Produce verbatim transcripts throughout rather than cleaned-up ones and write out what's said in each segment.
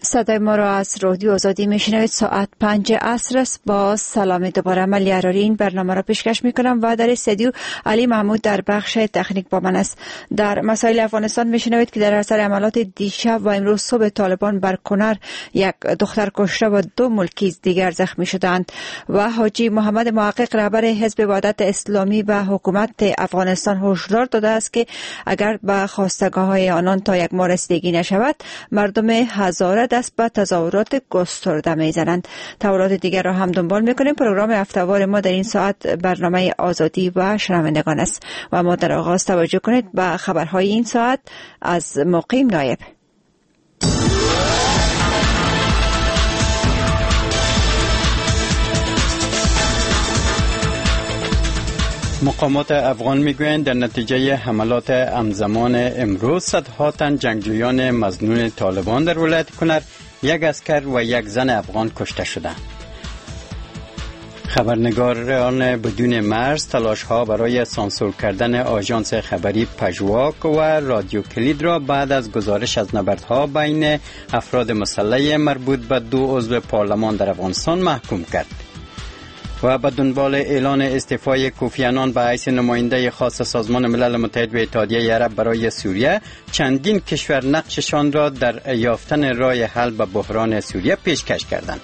صدای ما را از رادیو آزادی میشنوید. ساعت پنج عصر است. با سلام دوباره من لیاراری این برنامه را پیشکش میکنم و در استودیو علی محمود در بخش تکنیک با من است. در مسائل افغانستان میشنوید که در اثر عملات دیشب و امروز صبح طالبان بر کنر یک دختر کشته و دو ملکی دیگر زخمی شدند و حاجی محمد محقق رهبر حزب وحدت اسلامی و حکومت افغانستان هشدار داده است که اگر به خواستگاه‌های آنان تا یک ماه رسیدگی نشود مردم هزاره دست به تظاهرات گسترده میزنند. تظاهرات دیگر را هم دنبال میکنیم. پروگرام هفته‌وار ما در این ساعت برنامه آزادی و شنوندگان است و ما در آغاز توجه کنید به خبرهای این ساعت از مقیم نایب. مقامات افغان میگویند در نتیجه حملات همزمان امروز صدها تن جنگجویان مظنون طالبان در ولایت کنر، یک اسکر و یک زن افغان کشته شدند. خبرنگاران بدون مرز تلاش ها برای سانسور کردن آژانس خبری پژواک و رادیو کلید را بعد از گزارش از نبردها بین افراد مسلح مربوط به دو عضو پارلمان در افغانستان محکوم کرد. و به دنبال اعلان استعفای کوفی عنان به حیث نماینده خاص سازمان ملل متحد و اتحادیه عرب برای سوریه، چندین کشور نقششان را در یافتن راه حل به بحران سوریه پیشکش کردند.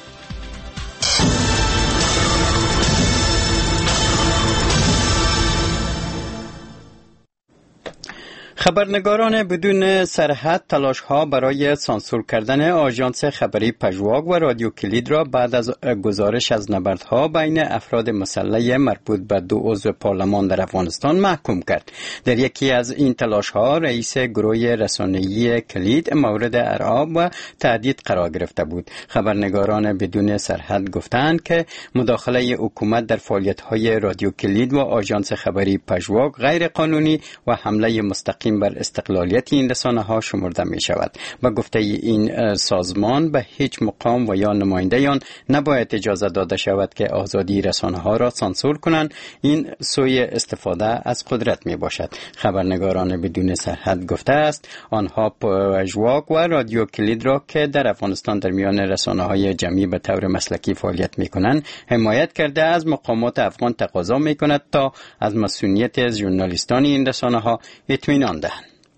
خبرنگاران بدون سرحد تلاش ها برای سانسور کردن آژانس خبری پژواک و رادیو کلید را بعد از گزارش از نبردها بین افراد مسلح مربوط به دو عضو پارلمان در افغانستان محکوم کرد. در یکی از این تلاش ها رئیس گروه رسانه‌ای کلید مورد ارعاب و تهدید قرار گرفته بود. خبرنگاران بدون سرحد گفتند که مداخله حکومت در فعالیت های رادیو کلید و آژانس خبری پژواک غیر قانونی و حمله مستقیم بر استقلالیت این رسانه ها شمرده می شود. با گفته این سازمان به هیچ مقام و یا نماینده آن نباید اجازه داده شود که آزادی رسانه ها را سانسور کنند. این سوی استفاده از قدرت می باشد. خبرنگاران بدون سرحد گفته است آنها پژواک و رادیو کلید را که در افغانستان در میان رسانه های جمعی به طور مسلکی فعالیت می کنند حمایت کرده. از مقامات افغان تقاضا می کند تا از مسئولیت ژورنالیستان این رسانه ها اطمینان دهند.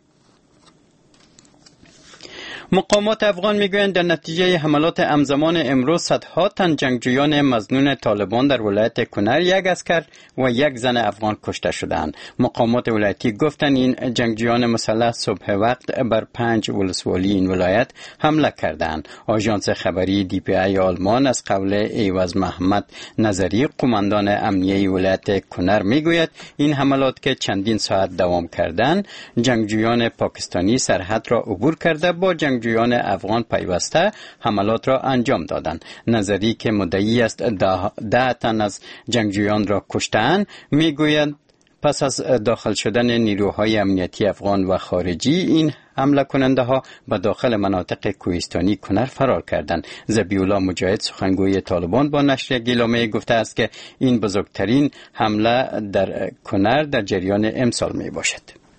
مقامات افغان میگویند در نتیجه حملات همزمان امروز صدها تن جنگجویان مظنون طالبان در ولایت کنر، یک اسکر و یک زن افغان کشته شدند. مقامات ولایتی گفتند این جنگجویان مسلح صبح وقت بر پنج ولسوالی این ولایت حمله کردند. آژانس خبری دی پی ای آلمان از قول ایواز محمد نظری قماندان امنیه ولایت کنر میگوید این حملات که چندین ساعت دوام کردند، جنگجویان پاکستانی سرحد را عبور کرده با جنگ جنگجویان افغان پیوسته حملات را انجام دادند. نظری که مدعی است ده, ده تن از جنگجویان را کشتند میگوید پس از داخل شدن نیروهای امنیتی افغان و خارجی این حمله کننده ها به داخل مناطق کوهستانی کنر فرار کردند. ذبیح‌الله مجاهد سخنگوی طالبان با نشر گیلامه گفته است که این بزرگترین حمله در کنر در جریان امسال می باشد.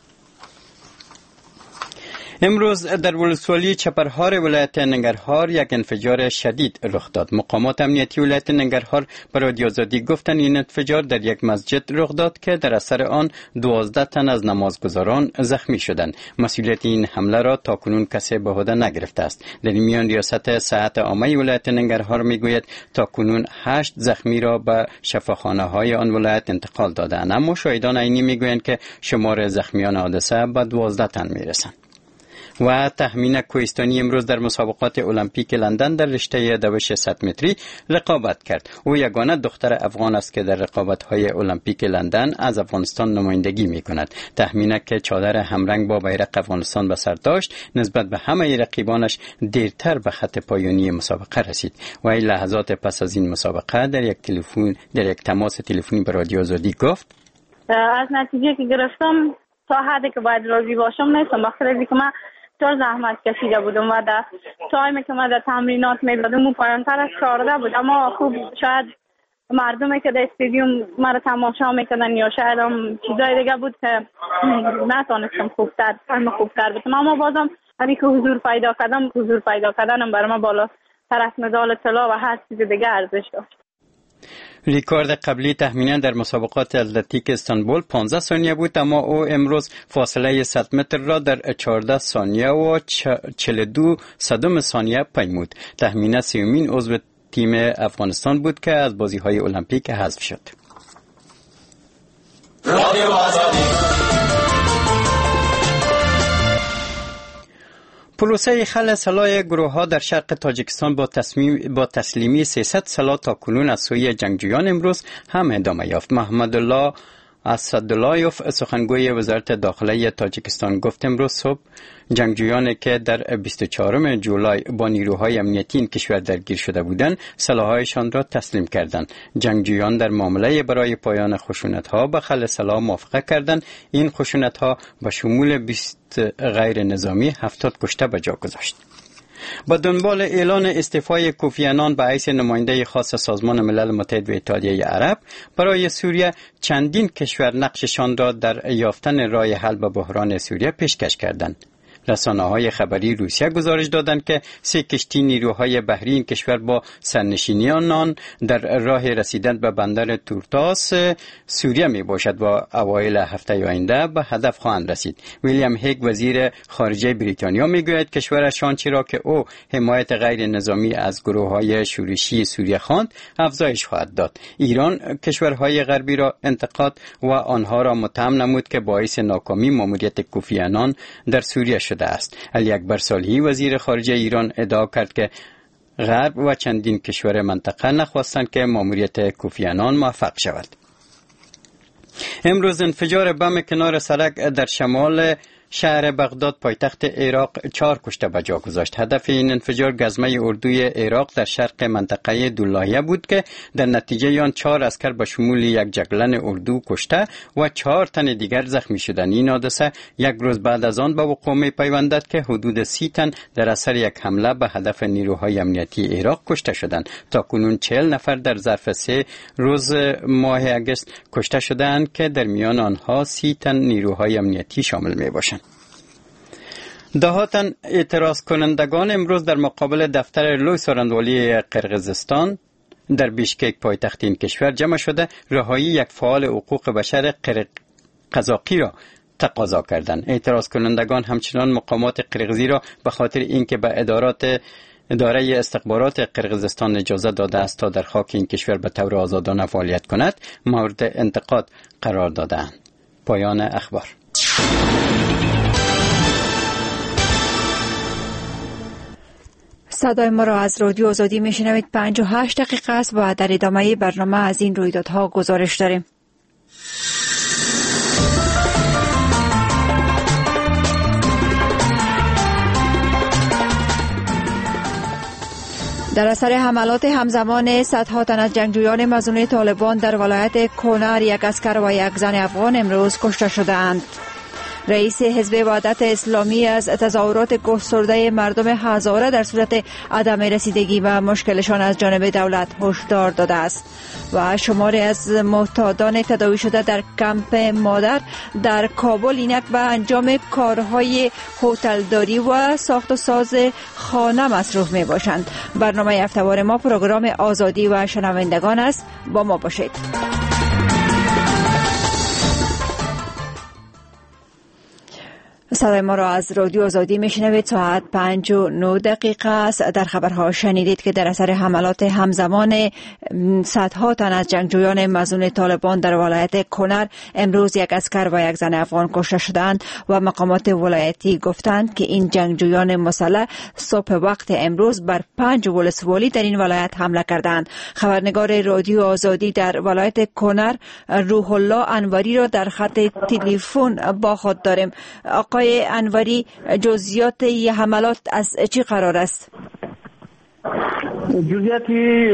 امروز در ولسوالی چپرهار ولایت ننگرهار یک انفجار شدید رخ داد. مقامات امنیتی ولایت ننگرهار به رادیو آزادی گفتند این انفجار در یک مسجد رخ داد که در اثر آن دوازده تن از نمازگزاران زخمی شدند. مسئولیت این حمله را تاکنون کسی به عهده نگرفته است. در این میان ریاست صحت عامه ولایت ننگرهار میگوید تاکنون هشت زخمی را به شفاخانه های آن ولایت انتقال دادند، اما شاهدان عینی میگویند که شمار زخمیان حادثه به دوازده تن میرسند. و تخمین کوهستانی امروز در مسابقات المپیک لندن در رشته دوش صد متری رقابت کرد. او یگانه دختر افغان است که در رقابت‌های المپیک لندن از افغانستان نمایندگی می‌کند. تخمین که چادر همرنگ با بیرق افغانستان به سر داشت نسبت به همه رقیبانش دیرتر به خط پایانی مسابقه رسید. و این لحظات پس از این مسابقه در یک تلفن در یک تماس تلفنی به رادیو آزادی گفت از نتیجه که گرفتم تا حدی که باید راضی باشم نیستم، بخاطر اینکه من چهار زحمت کشیده بودم و در تایمی که من در تمرینات میدادم اون پایانتر از چهارده بود، اما خوب شاید مردمی که در استادیوم مرا تماشا میکردن یا شاید هم چیزای دیگه بود که نتونستم خوبتر تایم خوبتر بتونم، اما بازم همین که حضور پیدا کردم، حضور پیدا کردنم برای من بالا تر از مدال طلا و هر چیز دیگه ارزش داشت. ریکارد قبلی تخمینا در مسابقات اتلتیک استانبول پانزده ثانیه بود، اما او امروز فاصله صد متر را در چهارده ثانیه و چهل و دو صدم ثانیه پیمود. تخمینا سومین عضو تیم افغانستان بود که از بازی‌های المپیک حذف شد. پروسه خلع سلاح گروه‌ها در شرق تاجیکستان با تصمیم با تسلیمی سیصد سلاح تاکنون از سوی جنگجویان امروز هم ادامه یافت. محمد الله اسداللهیوف سخنگوی وزارت داخله تاجیکستان گفت امروز صبح جنگجویانی که در بیست و چهارم جولای با نیروهای امنیتی این کشور درگیر شده بودند سلاح‌هایشان را تسلیم کردند. جنگجویان در معامله برای پایان خشونت‌ها به خلع سلاح موافقه کردند. این خشونت‌ها به شمول بیست غیر نظامی هفتاد کشته به جا گذاشت. با دنبال اعلان استعفای کوفی عنان به حیث نماینده خاص سازمان ملل متحد و اتحادیه عرب برای سوریه، چندین کشور نقششان را در یافتن راه حل به بحران سوریه پیشکش کردند. رسانه‌های خبری روسیه گزارش دادند که سه کشتی نیروهای بحری این کشور با سرنشینیان در راه رسیدن به بندر تورتاس سوریه می باشد و اوایل هفته آینده به هدف خواهند رسید. ویلیام هیگ وزیر خارجه بریتانیا می گوید کشورشان چرا که او حمایت غیر نظامی از گروه‌های شورشی سوریه خواند افزایش خواهد داد. ایران کشورهای غربی را انتقاد و آنها را متهم نمود که باعث ناکامی ماموریت کوفی عنان در سوریه شد است. علی اکبر صالحی وزیر خارجه ایران ادعا کرد که غرب و چندین کشور منطقه نخواستند که ماموریت کوفی عنان موفق شود. امروز انفجار بم کنار سرک در شمال شهر بغداد پایتخت عراق چهار کشته به جا گذاشت. هدف این انفجار گزمه اردوی عراق در شرق منطقه دولایه بود که در نتیجه آن چهار عسکر به شمول یک جگلن اردو کشته و چهار تن دیگر زخمی شدند. این حادثه یک روز بعد از آن به وقوع می پیوندد که حدود سی تن در اثر یک حمله به هدف نیروهای امنیتی عراق کشته شدند. تاکنون چهل نفر در ظرف سه روز ماه اگست کشته شدند که در میان آنها سی تن نیروهای امنیتی شامل می باشند. دهاتن اعتراض کنندگان امروز در مقابل دفتر لوی سارندوالی قرقیزستان در بیشکک پایتخت این کشور جمع شده رهایی یک فعال حقوق بشر قزاقی را تقاضا کردند. اعتراض کنندگان همچنان مقامات قرقیزی را به خاطر اینکه به ادارات اداره استخبارات قرقیزستان اجازه داده است تا در خاک این کشور به طور آزادانه فعالیت کند مورد انتقاد قرار دادند. پایان اخبار. صدای ما را از رادیو آزادی میشنوید. پنج و هشت دقیقه است و در ادامه برنامه از این رویدادها گزارش داریم. در اثر حملات همزمان صدها تن از جنگجویان مظنون طالبان در ولایت کنر یک اسکر و یک زن افغان امروز کشته شدند. رئیس حزب وحدت اسلامی از تظاهرات گسترده مردم هزاره در صورت عدم رسیدگی و مشکلشان از جانب دولت هشدار داده است و شماری از معتادان تداوی شده در کمپ مادر در کابل اینک به انجام کارهای هتلداری و ساخت و ساز خانه مصروف می باشند. برنامه هفته‌وار ما پروگرام آزادی و شنوندگان است. با ما باشید. صدای ما را از رادیو آزادی میشنوید. ساعت پنج و نه دقیقه است. در خبرها شنیدید که در اثر حملات همزمان صدها تن از جنگجویان مظنون طالبان در ولایت کنر امروز یک اسکر و یک زن افغان کشته شدند و مقامات ولایتی گفتند که این جنگجویان مسلح صبح وقت امروز بر پنج ولسوالی در این ولایت حمله کردند. خبرنگار رادیو آزادی در ولایت کنر روح الله انوری را در خط تلفن با خود داریم. آقای انوری، جزئیات این حملات از چی قرار است؟ جزئیات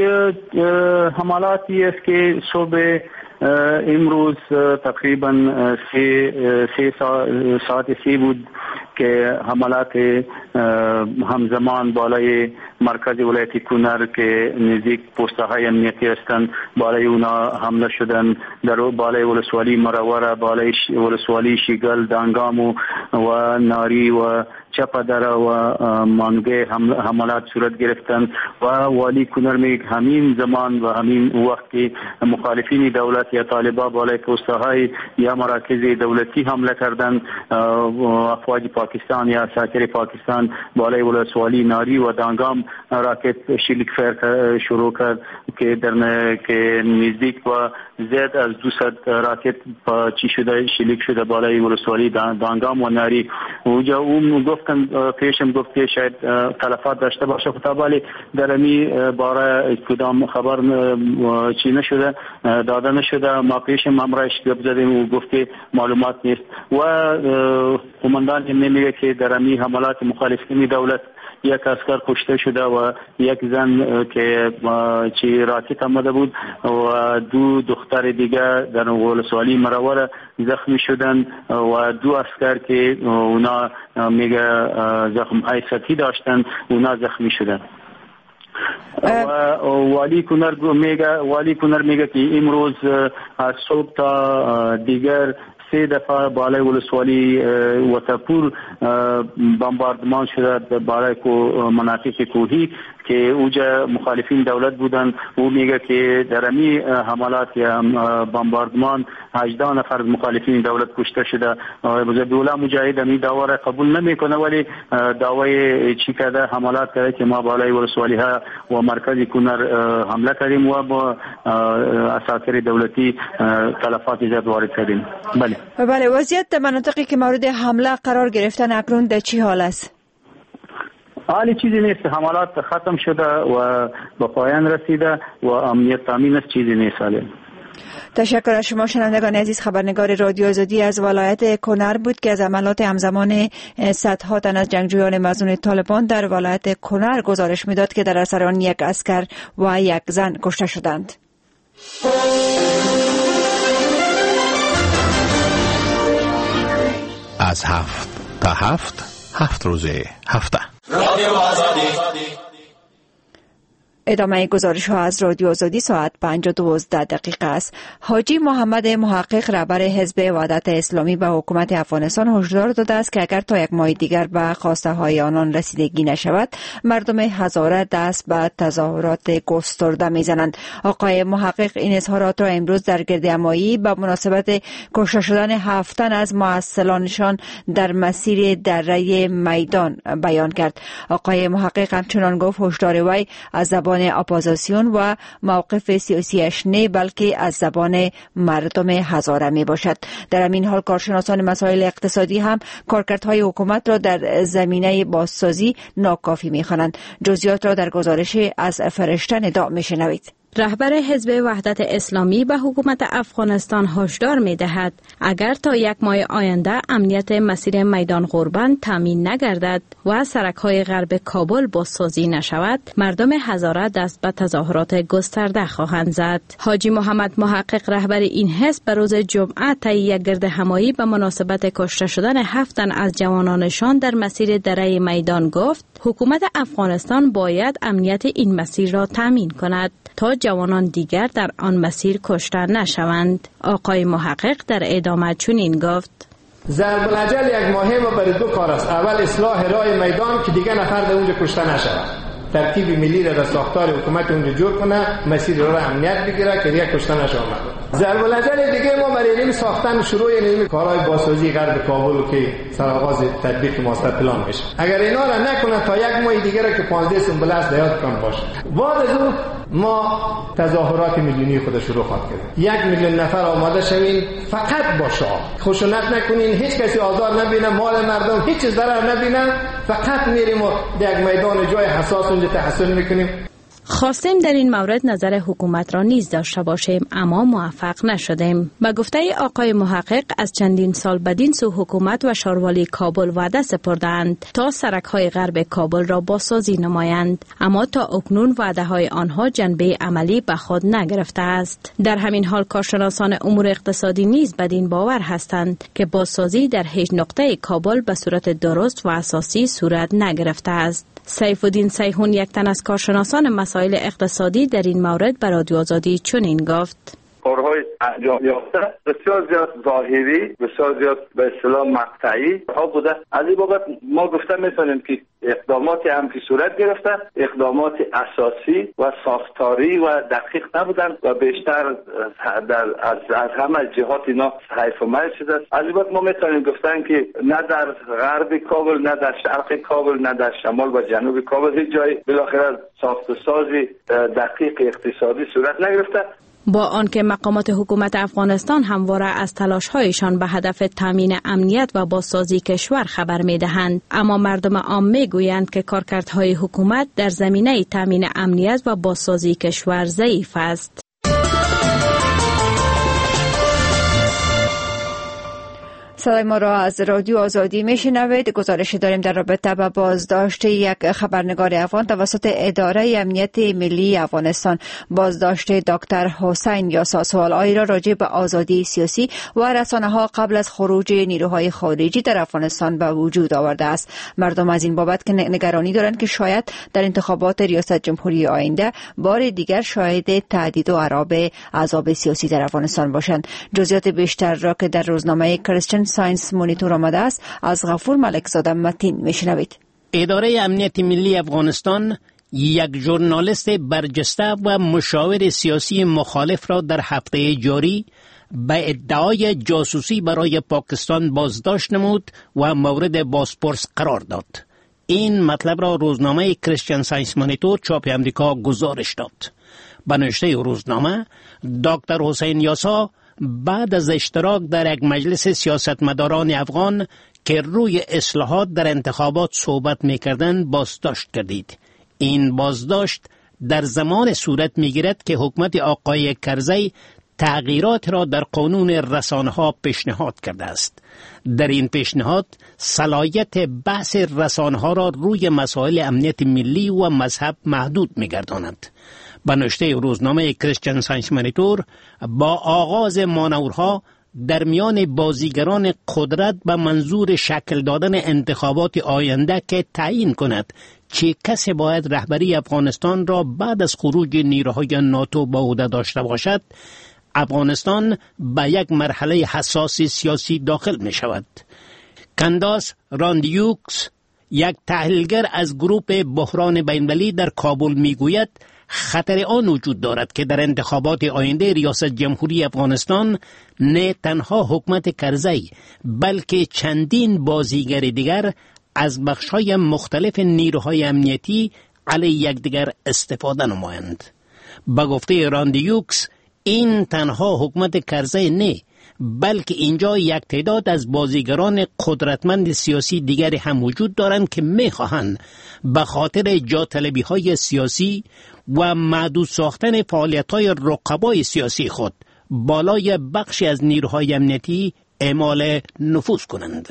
حملاتی است که صبح امروز تقریبا سه ساعت سی بود که حملات همزمان بالای مرکز ولایت کنر که نزدیک پست‌های امنیتی هستند بالای اونا حمله شدن، در بالای ولسوالی مروره، بالای ولسوالی شیگل، دانگام و ناری و چپدر و مانگه حملات صورت گرفتند و والی کنر می همین زمان و همین وقت که مخالفین دولت یا طالبان بالای پست‌های یا مراکز دولتی حمله کردند، افواج پاکستان یا عساکر پاکستان بالای ولسوالی ناری و دانگام راکت شلیک شروع کرد که در که نزدیک و زیاد از دویست راکت چی شده شلیک شده بالای ولسوالی دانگام و ناری. اونجا اون گفتن پیشم گفت که شاید تلفات داشته باشه، ولی در امی باره کدام خبر چی نشده داده نشده. ما پیشم امرش گفت زدیم و گفت که معلومات نیست و قماندان نمیگه که در امی حملات مخالفین دولت یک اسکر کشته شده و یک زن که چی راکت آمده بود و دو دختر دیگه در ولسوالی مروره زخمی شدن و دو اسکر که اونا میگه زخم های سطحی داشتن اونا زخمی شدن. و والی کنر میگه والی کنر میگه که امروز از صبح تا دیگر سه دفعه بالای ولسوالی وطپور بمباردمان شده بالای مناطق کوهی که اوجا مخالفین دولت بودن. او میگه که در امی حملات یا بمباردمان هجده نفر مخالفین دولت کشته شده. دوله مجاهد امی دعوا را قبول نمیکنه ولی دعوای چی کرده حملات کرده که ما بالای ولسوالی ها و مرکز کنر حمله کردیم و با عساکر دولتی تلفات زیاد وارد کردیم. بله بله. وضعیت در مناطقی که مورد حمله قرار گرفتن اکنون در چی حال است؟ حالی چیزی نیست، حملات ختم شده و به پایان رسیده و امنیت تامین است، چیزی نیست. حالی تشکر از شما شنوندگان عزیز. خبرنگار رادیو آزادی از ولایت کنر بود که از عملات همزمان صدها تن از جنگجویان مظنون طالبان در ولایت کنر گزارش میداد که در اثر آن یک اسکر و یک زن کشته شدند. از هفت تا هفت هفت روزه هفته رادیو آزادی. ادامه گزارش ها از رادیو آزادی ساعت پنج و دوازده دقیقه است. حاجی محمد محقق رهبر حزب وحدت اسلامی به حکومت افغانستان هشدار داده است که اگر تا یک ماه دیگر به خواسته های آنان رسیدگی نشود مردم هزاره دست به تظاهرات گسترده میزنند. آقای محقق این اظهارات را امروز در گردهمایی به مناسبت کشته شدن هفت تن از معسلانشان در مسیر دره میدان بیان کرد. آقای محقق همچنان گفت هشدار وی از زبان اپوزیسیون و موقف سیاسیش نه بلکه از زبان مردم هزاره می باشد. در همین حال کارشناسان مسائل اقتصادی هم کارکردهای حکومت را در زمینه بازسازی ناکافی می خوانند. جزئیات را در گزارش از فرشته ندا می شنوید. رهبر حزب وحدت اسلامی به حکومت افغانستان هشدار می دهد اگر تا یک ماه آینده امنیت مسیر میدان قربان تامین نگردد و سرک‌های غرب کابل بازسازی نشود مردم هزاره دست به تظاهرات گسترده خواهند زد. حاجی محمد محقق رهبر این حزب به روز جمعه طی یک گردهمایی به مناسبت کشته شدن هفت تن از جوانانشان در مسیر دره میدان گفت حکومت افغانستان باید امنیت این مسیر را تامین کند تا جوانان دیگر در آن مسیر کشته نشوند. آقای محقق در ادامه چنین گفت: ضرب الاجل یک ماهه و برای دو کار است. اول اصلاح راه میدان که دیگر نفر در اونجا کشته نشود، ترتیب ملی را در ساختار حکومت اونجا جور کنه، مسیر را امنیت بگیره که دیگر کشته نشود. ضرب الاجل دیگه ما برای این ساختن شروع این کارهای بازسازی غرب کابل که سرآغاز تطبیق ماستر پلان میشه، اگر اینا را نکنه تا یک ماه دیگه که پانزده سنبل است دیات کم باشه. بعد از اون ما تظاهرات میلیونی خود شروع خواهد کرد. یک میلیون نفر آماده شوین، فقط با شاه خشونت نکنین، هیچ کسی آزار نبینه، مال مردم هیچ ضرر نبینه، فقط میریم و در یک میدان جای حساس اونجا تحصیل میکنیم. خواستیم در این مورد نظر حکومت را نیز داشته باشیم اما موفق نشدیم. به گفته آقای محقق از چندین سال بدین سو حکومت و شاروالی کابل وعده سپردند تا سرک‌های غرب کابل را بازسازی نمایند، اما تا اکنون وعده های آنها جنبه عملی به خود نگرفته است. در همین حال کارشناسان امور اقتصادی نیز بدین باور هستند که بازسازی در هیچ نقطه کابل به صورت درست و اساسی صورت نگرفته است. سیف الدین سیحون یک تن از کارشناسان مسائل اقتصادی در این مورد به رادیو آزادی چنین گفت: کارهای انجام یافته بسیار زیاد ظاهری، بسیار زیاد به اصطلاح مقطعی ها بوده. از این بابت ما گفته میتونیم که اقداماتی هم که صورت گرفته اقدامات اساسی و ساختاری و دقیق نبودند و بیشتر در از, از همه جهات اینا حیف و میل شده است. از این بابت ما میتونیم گفتن که نه در غرب کابل، نه در شرق کابل، نه در شمال و جنوب کابل هیچ جای بالاخره ساخت و سازی دقیق اقتصادی صورت نگرفته. با آنکه مقامات حکومت افغانستان همواره از تلاش‌هایشان به هدف تامین امنیت و بازسازی کشور خبر می‌دهند، اما مردم عام می‌گویند که کارکردهای حکومت در زمینه تامین امنیت و بازسازی کشور ضعیف است. صدای ما را از رادیو آزادی میشنوید. گزارش داریم در رابطه با بازداشت یک خبرنگار افغان توسط اداره امنیت ملی افغانستان. بازداشت دکتر حسین یاسا سوالایی را راجع به آزادی سیاسی و رسانه‌ها قبل از خروج نیروهای خارجی در افغانستان به وجود آورده است. مردم از این بابت که نگرانی دارند که شاید در انتخابات ریاست جمهوری آینده بار دیگر شاهد تهدید و اعراب عذاب سیاسی در افغانستان باشند. جزئیات بیشتر را که در روزنامه کریستین ساینس مونیتور آمده است از غفور ملکزاده متین میشنوید. اداره امنیت ملی افغانستان یک ژورنالیست برجسته و مشاور سیاسی مخالف را در هفته جاری به ادعای جاسوسی برای پاکستان بازداشت نمود و مورد بازپرس قرار داد. این مطلب را روزنامه کریستین ساینس مونیتور چاپ امریکا گزارش داد. به نوشته روزنامه، دکتر حسین یاسا بعد از اشتراک در یک مجلس سیاستمداران افغان که روی اصلاحات در انتخابات صحبت می‌کردند بازداشت کردید. این بازداشت در زمان صورت می‌گیرد که حکومت آقای کرزی تغییرات را در قانون رسانه‌ها پیشنهاد کرده است. در این پیشنهاد صلاحیت بحث رسانه‌ها را روی مسائل امنیت ملی و مذهب محدود می‌گرداند. به نوشته روزنامه کریستین ساینس مونیتور، با آغاز مانورها در میان بازیگران قدرت به منظور شکل دادن انتخابات آینده که تعیین کند چه کسی باید رهبری افغانستان را بعد از خروج نیروهای ناتو به عهده داشته باشد، افغانستان به یک مرحله حساس سیاسی داخل می شود. کنداس راندیوکس، یک تحلیلگر از گروه بحران بین‌المللی در کابل می گوید خطر آن وجود دارد که در انتخابات آینده ریاست جمهوری افغانستان نه تنها حکومت کرزی بلکه چندین بازیگر دیگر از بخش‌های مختلف نیروهای امنیتی علیه یکدیگر استفاده نمایند. به گفته راندیوکس، این تنها حکومت کرزی نه بلکه اینجا یک تعداد از بازیگران قدرتمند سیاسی دیگر هم وجود دارند که می‌خواهند به خاطر جاطلبی‌های سیاسی و محدود ساختن فعالیت‌های رقبای سیاسی خود بالای بخشی از نیروهای امنیتی اعمال نفوذ کنند.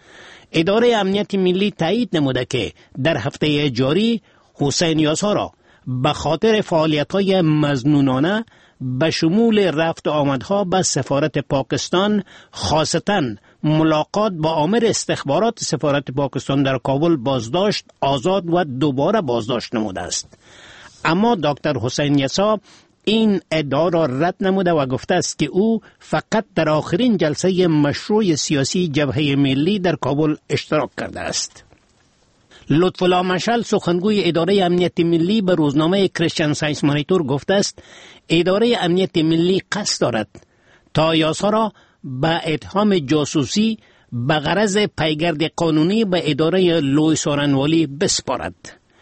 اداره امنیت ملی تایید نموده که در هفته جاری حسین یاسا را به خاطر فعالیت‌های مظنونانه به شمول رفت آمدها به سفارت پاکستان، خاصتاً ملاقات با آمر استخبارات سفارت پاکستان در کابل بازداشت، آزاد و دوباره بازداشت نموده است. اما دکتر حسین یاسا این ادعا را رد نموده و گفته است که او فقط در آخرین جلسه مشروع سیاسی جبهه ملی در کابل اشتراک کرده است. لطفالله مشعل، سخنگوی اداره امنیت ملی، به روزنامه کریستین ساینس مونیتور گفته است اداره امنیت ملی قصد دارد تا یاسا را به اتهام جاسوسی به غرض پیگرد قانونی به اداره لوی سارنوالی بسپارد.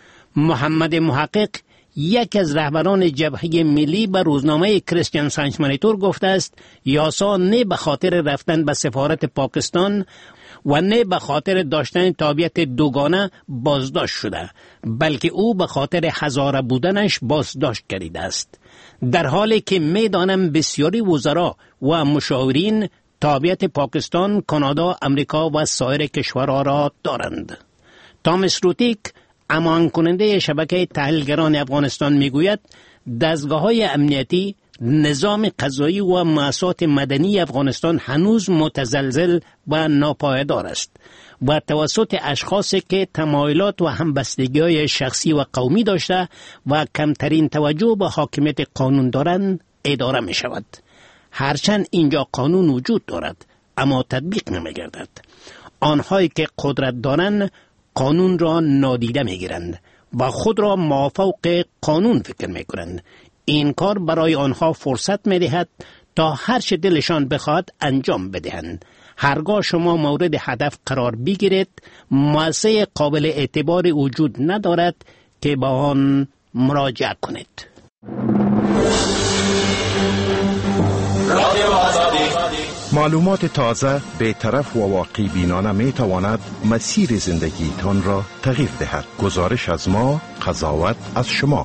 محمد محقق، یک از رهبران جبهه ملی، به روزنامه کریستین ساینس مونیتور گفته است یاسا نه به خاطر رفتن به سفارت پاکستان و نه به خاطر داشتن تابعیت دوگانه بازداشت شده، بلکه او به خاطر هزاره بودنش بازداشت گردیده است، در حالی که میدانم بسیاری وزرا و مشاورین تابعیت پاکستان، کانادا، امریکا و سایر کشورها را دارند. تامس روتیک، امان کننده شبکه تحلیلگران افغانستان، میگوید دستگاه‌های امنیتی، نظام قضایی و مؤسسات مدنی افغانستان هنوز متزلزل و ناپایدار است و توسط اشخاصی که تمایلات و همبستگی‌های شخصی و قومی داشته و کمترین توجه به حاکمیت قانون دارند اداره می شود. هرچند اینجا قانون وجود دارد اما تطبیق نمی گردد. آنهایی که قدرت دارند قانون را نادیده می گیرند و خود را مافوق قانون فکر می کنند. این کار برای آنها فرصت می دهد تا هر چه دلشان بخواد انجام بدهند. هرگاه شما مورد هدف قرار بگیرید، مؤسسه قابل اعتبار وجود ندارد که با آن مراجعه کنید. معلومات تازه، بی‌طرف و واقعی بینانه می تواند مسیر زندگیتان را تغییر دهد. گزارش از ما، قضاوت از شما.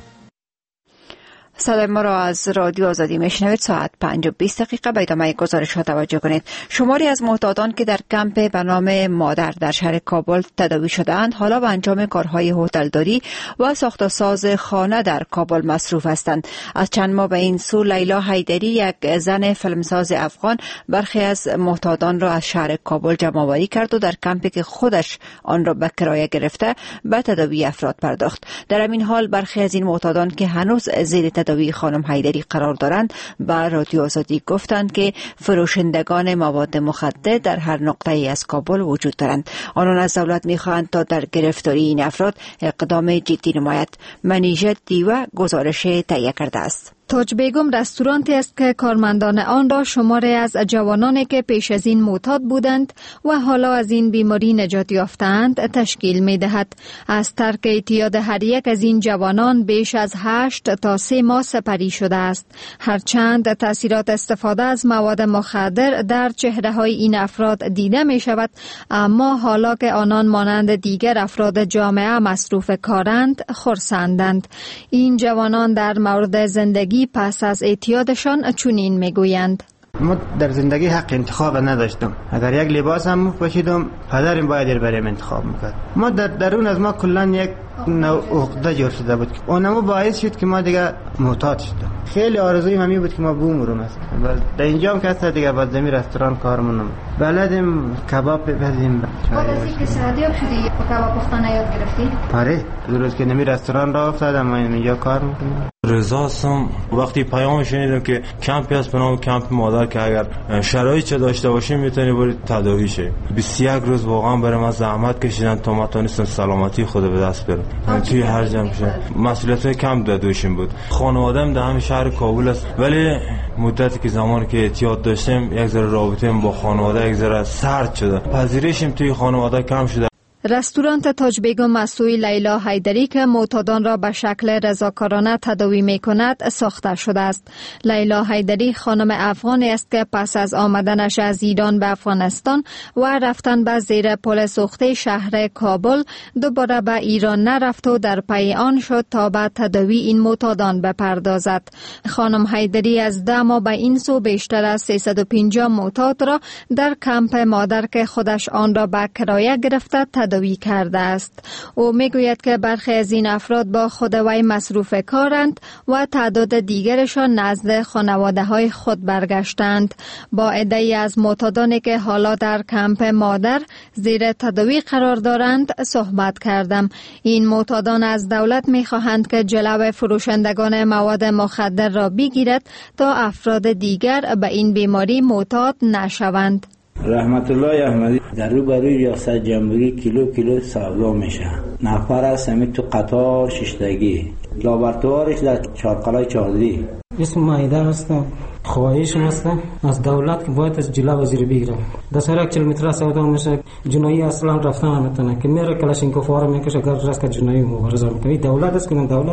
صدای ما را از رادیو آزادی میشنوید. ساعت پنج و بیست دقیقه. به ادامه گزارش ها توجه کنید. شماری از معتادان که در کمپ به نام مادر در شهر کابل تداوی شده‌اند، حالا به انجام کارهای هتلداری و ساخت و ساز خانه در کابل مصروف هستند. از چند ماه به این سو لیلا حیدری، یک زن فیلمساز افغان، برخی از معتادان را از شهر کابل جمع‌آوری کرد و در کمپی که خودش آن را به کرایه گرفته به تداوی افراد پرداخت. در همین حال برخی از این معتادان که هنوز زیر تداوی خانم حیدری قرار دارند به رادیو آزادی گفتند که فروشندگان مواد مخدر در هر نقطه‌ای از کابل وجود دارند. آنان از دولت می‌خواهند تا در گرفتاری این افراد اقدام جدی نماید. منیژه دیوه گزارش تهیه کرده است. تاج بیگم رستورانتی است که کارمندان آن را شماری از جوانانی که پیش از این معتاد بودند و حالا از این بیماری نجات یافتند تشکیل می دهد. از ترک اعتیاد هر یک از این جوانان بیش از هشت تا سه ماه سپری شده است. هرچند تاثیرات استفاده از مواد مخدر در چهره های این افراد دیده می شود، اما حالا که آنان مانند دیگر افراد جامعه مصروف کارند خرسندند. این جوانان در مورد زندگی پس از اعتیادشان چنین میگویند: ما در زندگی حق انتخاب نداشتم. اگر یک لباس هم پوشیدم پدرم باید برام انتخاب میکرد. ما در درون از ما کلا یک نوع عقده جور شده بود. اونم باعث شد که ما دیگه معتاد شدیم. خیلی آرزوی من بود که ما بمرم است. در اینجا هم که دیگه بعد زمین رستوران کارمونم بلدیم کباب بپزیم. بعد از اینکه سعدیاب شدی کباب پختن یاد گرفتی؟ آره، روز که نمی رستوران راه افتادم من اینجا کار میکنم. رضا هستم. وقتی پیام شنیدم که کمپی هست به نام کمپ مادر که اگر شرایط داشته باشیم میتونی برید تداوی شی. بیست و یک روز واقعا برای من زحمت کشیدن تا ما تونستم سلامتی خود به دست بیارم. توی هر جمع شه مسئولیت کم دادوشیم بود. خانواده‌ام در همین شهر کابل است، ولی مدتی که زمانی که اعتیاد داشتم یک ذره رابطه با خانواده یک ذره سرد شده. پذیرشیم توی خانواده کم شده. رستوران تاج بیگم مسئول لیلا حیدری که معتادان را به شکل رضاکارانه تداوی می کند ساخته شده است. لیلا حیدری خانم افغانی است که پس از آمدنش از ایران به افغانستان و رفتن به زیر پل سوخته شهر کابل دوباره به ایران نرفت و در پی آن شد تا به تداوی این معتادان بپردازد. خانم حیدری از ده ماه به این سو بیشتر از سیصد و پنجاه معتاد را در کمپ مادر که خودش آن را به کرایه گرفته تداوی کرده است. او میگوید که برخی از این افراد با خود وی مصروف کارند و تعداد دیگرشان نزد خانواده های خود برگشتند. با عده‌ای از معتادانی که حالا در کمپ مادر زیر تداوی قرار دارند صحبت کردم. این معتادان از دولت میخواهند که جلو فروشندگان مواد مخدر را بگیرد تا افراد دیگر به این بیماری معتاد نشوند. رحمت الله احمدی در روبروی ریاست جمهوری کیلو کیلو سودا میشه. نفر است همین تو قطار ششتگی لابراتوارش در چارقلای چادری. اسم مایده هستم. خواهشم هستم از دولت که باید از جلو وزیر بگیرم. در سر یک کیلومتر سودا میشه. جنایی اصلا رفتن نمیتونه که میره کلاشینکوف وارو میکشه. اگر راست جنایی مبارزه میکنه دولت است که دولت است.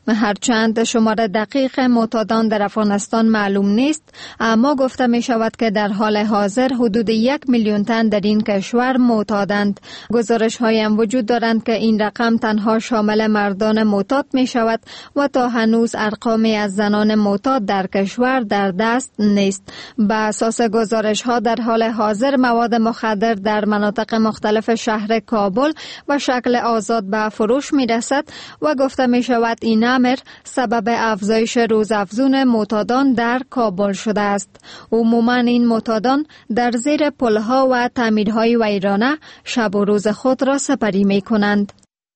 هرچند شمار دقیق معتادان در افغانستان معلوم نیست، اما گفته می شود که در حال حاضر حدود یک میلیون تن در این کشور معتادند. گزارش های هم وجود دارند که این رقم تنها شامل مردان معتاد می شود و تا هنوز ارقامی از زنان معتاد در کشور در دست نیست. به اساس گزارش ها در حال حاضر مواد مخدر در مناطق مختلف شهر کابل و شکل آزاد به فروش می رسد و گفته می شود این امر سبب افزایش روزافزون معتادان در کابل شده است. عموما این معتادان در زیر پلها و تعمیرهای ویرانه شب و روز خود را سپری می کنند.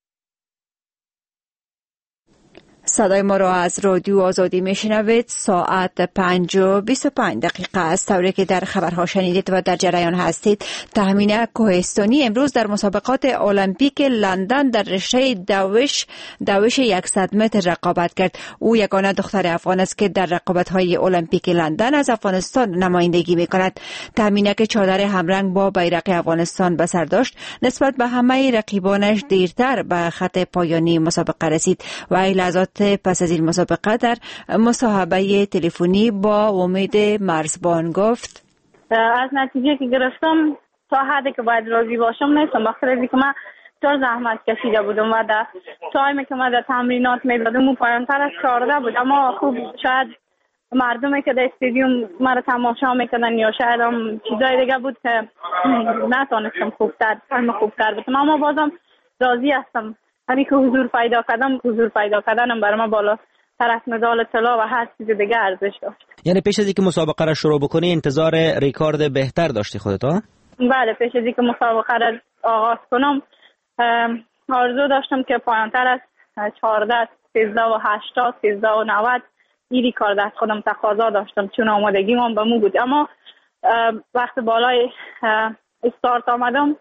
صدای ما را از رادیو آزادی میشنوید. ساعت پنج و بیست و پنج دقیقه است. طوری که در خبرها شنیدید و در جریان هستید، تهمینه کوهستانی امروز در مسابقات المپیک لندن در رشته دوش دوش صد متر رقابت کرد. او یگانه دختر افغان است که در رقابت‌های المپیک لندن از افغانستان نمایندگی می‌کند. تهمینه که چادر همرنگ با بیرق افغانستان به سر داشت، نسبت به همه رقیبانش دیرتر به خط پایانی مسابقه رسید و این لحظات پس از این مسابقه در مصاحبه تلفنی با امید مرزبان گفت: از نتیجه که گرفتم تا حدی که باید راضی باشم نیستم، بخاطر اینکه من چهار زحمت کشیده بودم و در تایمی که من در تمرینات میدادم اون پایان‌تر از چهارده بود، اما خوب شاید مردمی که در استادیوم مرا تماشا میکردن یا شاید هم چیزای دیگه بود که نتونستم خوبتر تایم خوبتر بودم، اما بازم راضی هستم. همین که حضور پیدا کردم، حضور پیدا کردنم برای من بالا تر از مدال طلا و هر چیز دیگه ارزش داشت. یعنی پیش از اینکه مسابقه را شروع بکنی انتظار ریکارد بهتر داشتی خودت ها؟ بله، پیش از اینکه مسابقه را آغاز کنم آرزو داشتم که پایان‌تر از چهارده، سیزده و هشتاد، سیزده و نود این ریکارد از خودم تقاضا داشتم، چون آمادگی من به مو بود. اما وقت بالای استارت آمدم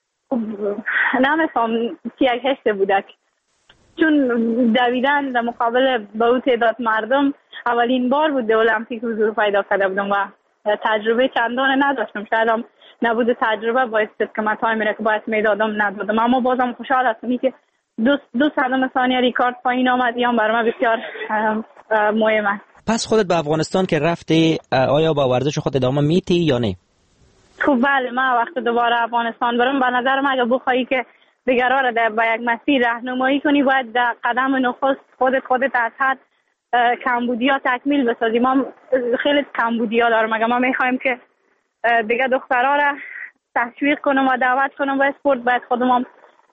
نمی‌فهم چی یک حس بودک، چون دویدن در مقابل به اون تعداد مردم اولین بار بود در المپیک حضور پیدا کرده بودم و تجربه چندان نداشتم. شاید هم نبود تجربه باعث شد که من تایمی را که باید میدادم ندادم، اما بازم خوشحال هستم که دو دو صدم ثانیه ریکارد پایین آمد. این برای من بسیار مهم است. پس خودت به افغانستان که رفتی آیا با ورزش خود ادامه میتی یا نه؟ خب بله، من وقت دوباره افغانستان برم به نظر من اگه بخوایی که دیگرها را در به یک مسیر راهنمایی کنی باید در قدم نخست خودت خودت از حد کمبودیا تکمیل بسازی. ما خیلی کمبودیا دارم، اگه ما میخوایم که دیگه دخترها را تشویق کنم و دعوت کنم به اسپورت باید خودم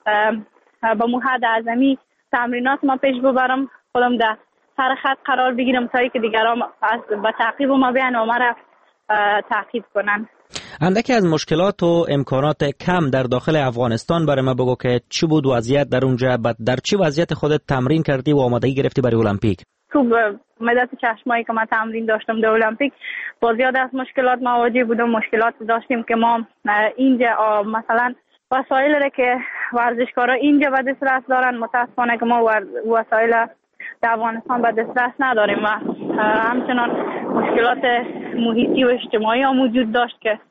با موحد اعظمی تمرینات ما پیش ببرم، خودم در سر خط قرار بگیرم تا که دیگرها از به تعقیب ما بیان و ما را تعقیب کنن. اندکی از مشکلات و امکانات کم در داخل افغانستان برای ما بگو که چی بود وضعیت در اونجا، در چی وضعیت خودت تمرین کردی و آمادگی گرفتی برای المپیک؟ خوب مدت چشمایی که من تمرین داشتم در المپیک با زیاد از مشکلات مواجه بودم. مشکلات داشتیم که ما اینجا مثلا وسایل را که ورزشکارا اینجا به دسترس دارن متاسفانه که ما وسایل در افغانستان به دسترس نداریم و همچنان مشکلات محیطی و اجتماعی هم وجود داشت که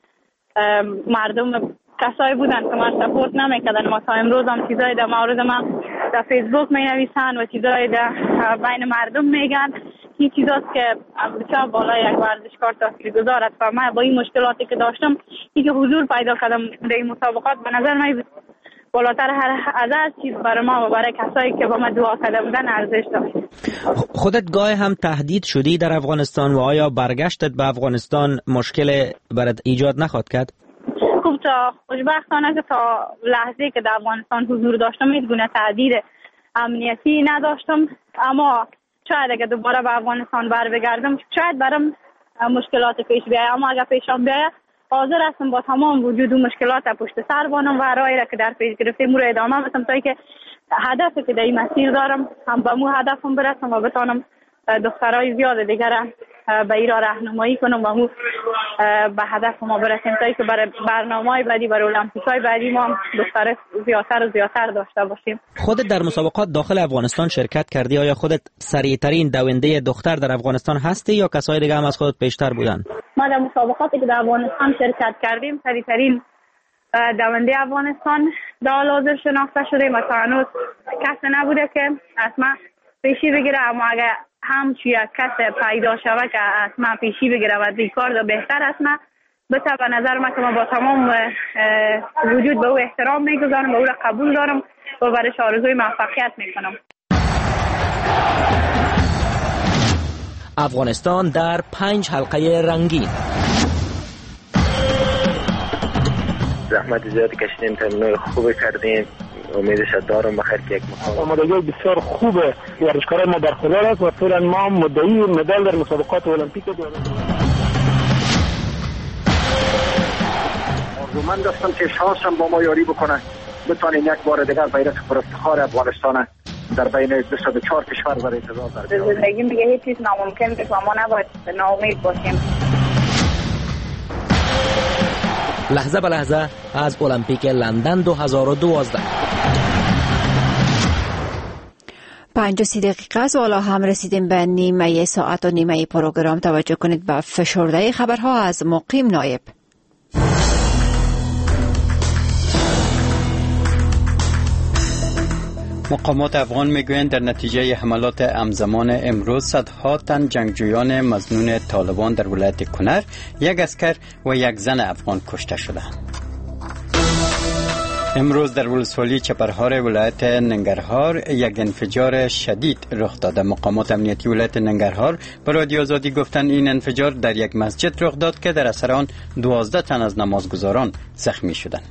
مردم کسایی بودن که ما سپورت نمیکردن. ما تا امروز هم چیزایی در مورد من در فیسبوک می نویسن و چیزایی در بین مردم میگن. این چیزاست که بسیار بالای یک ورزشکار تاثیرگذار است و من با این مشکلاتی که داشتم اینکه حضور پیدا کردم در این مسابقات به نظر من بالاتر هر از هر چیز برای ما و برای کسایی که با ما دعا کرده بودن ارزش داشت. خودت گاه هم تهدید شدی در افغانستان و آیا برگشتت به افغانستان مشکل برات ایجاد نخواهد کرد؟ خوب تا خوشبختانه که تا لحظه که در افغانستان حضور داشتم هیچ گونه تهدید امنیتی نداشتم، اما شاید اگه دوباره به افغانستان بر بگردم شاید برام مشکلات پیش بیاید، اما اگه پیشم بیاید حاضر هستم با تمام وجود و مشکلات پشت سر بانم و راهی را که در پیش گرفتیم رو ادامه بدم تا اینکه هدفی که در این مسیر دارم هم به مو هدفم برسم و بتونم دخترای زیاد دیگر به این راه راهنمایی کنم و مو به هدف ما برسیم تا اینکه برای برنامه‌های بعدی برای المپیک‌های بعدی ما دختر زیادتر و زیادتر داشته باشیم. خودت در مسابقات داخل افغانستان شرکت کردی، آیا خودت سریعترین دونده دختر در افغانستان هستی یا کسای دیگه هم از خودت بیشتر بودن؟ ما در مسابقاتی که در افغانستان شرکت کردیم سریعترین دونده افغانستان در حال حاضر شناخته شده و تا هنوز کسی نبوده که اصلا پیشی بگیره، اما اگر هم یک کس پیدا شوه که از من پیشی بگیره و دی کار دا بهتر است. من بسا به نظر من که من با تمام وجود به او احترام میگذارم، به او را قبول دارم و برایش آرزوی موفقیت میکنم. افغانستان در پنج حلقه رنگین. زحمت زیادی کشیدیم، تمرینات خوب کردیم، امیدش دارم بخیر که یک مقام آمادگی بسیار خوب ورزشکاران ما برخوردار است و فعلا ما مدعی مدال در مسابقات المپیک آرزومند هستم که شانس هم با ما یاری بکنه، بتوانیم یک بار دیگر بیرق پرافتخار افغانستان در بین بیست و چهار کشور در انتظار داریم. زندگی میگه هیچ چیز ناممکن نیست و ما نباید ناامید باشیم. لحظه به لحظه از المپیک لندن دو هزار و دوازده. پنج و سی دقیقه از والا هم رسیدیم به نیمه ساعت و نیمه پروگرام. توجه کنید به فشرده خبرها از مقیم نایب. مقامات افغان میگویند در نتیجه حملات همزمان امروز صدها تن جنگجویان مظنون طالبان در ولایت کنر، یک اسکر و یک زن افغان کشته شدند. امروز در ولسوالی چپرهار ولایت ننگرهار یک انفجار شدید رخ داده. مقامات امنیتی ولایت ننگرهار به رادیو آزادی گفتند این انفجار در یک مسجد رخ داد که در اثر آن دوازده تن از نمازگزاران زخمی شدند.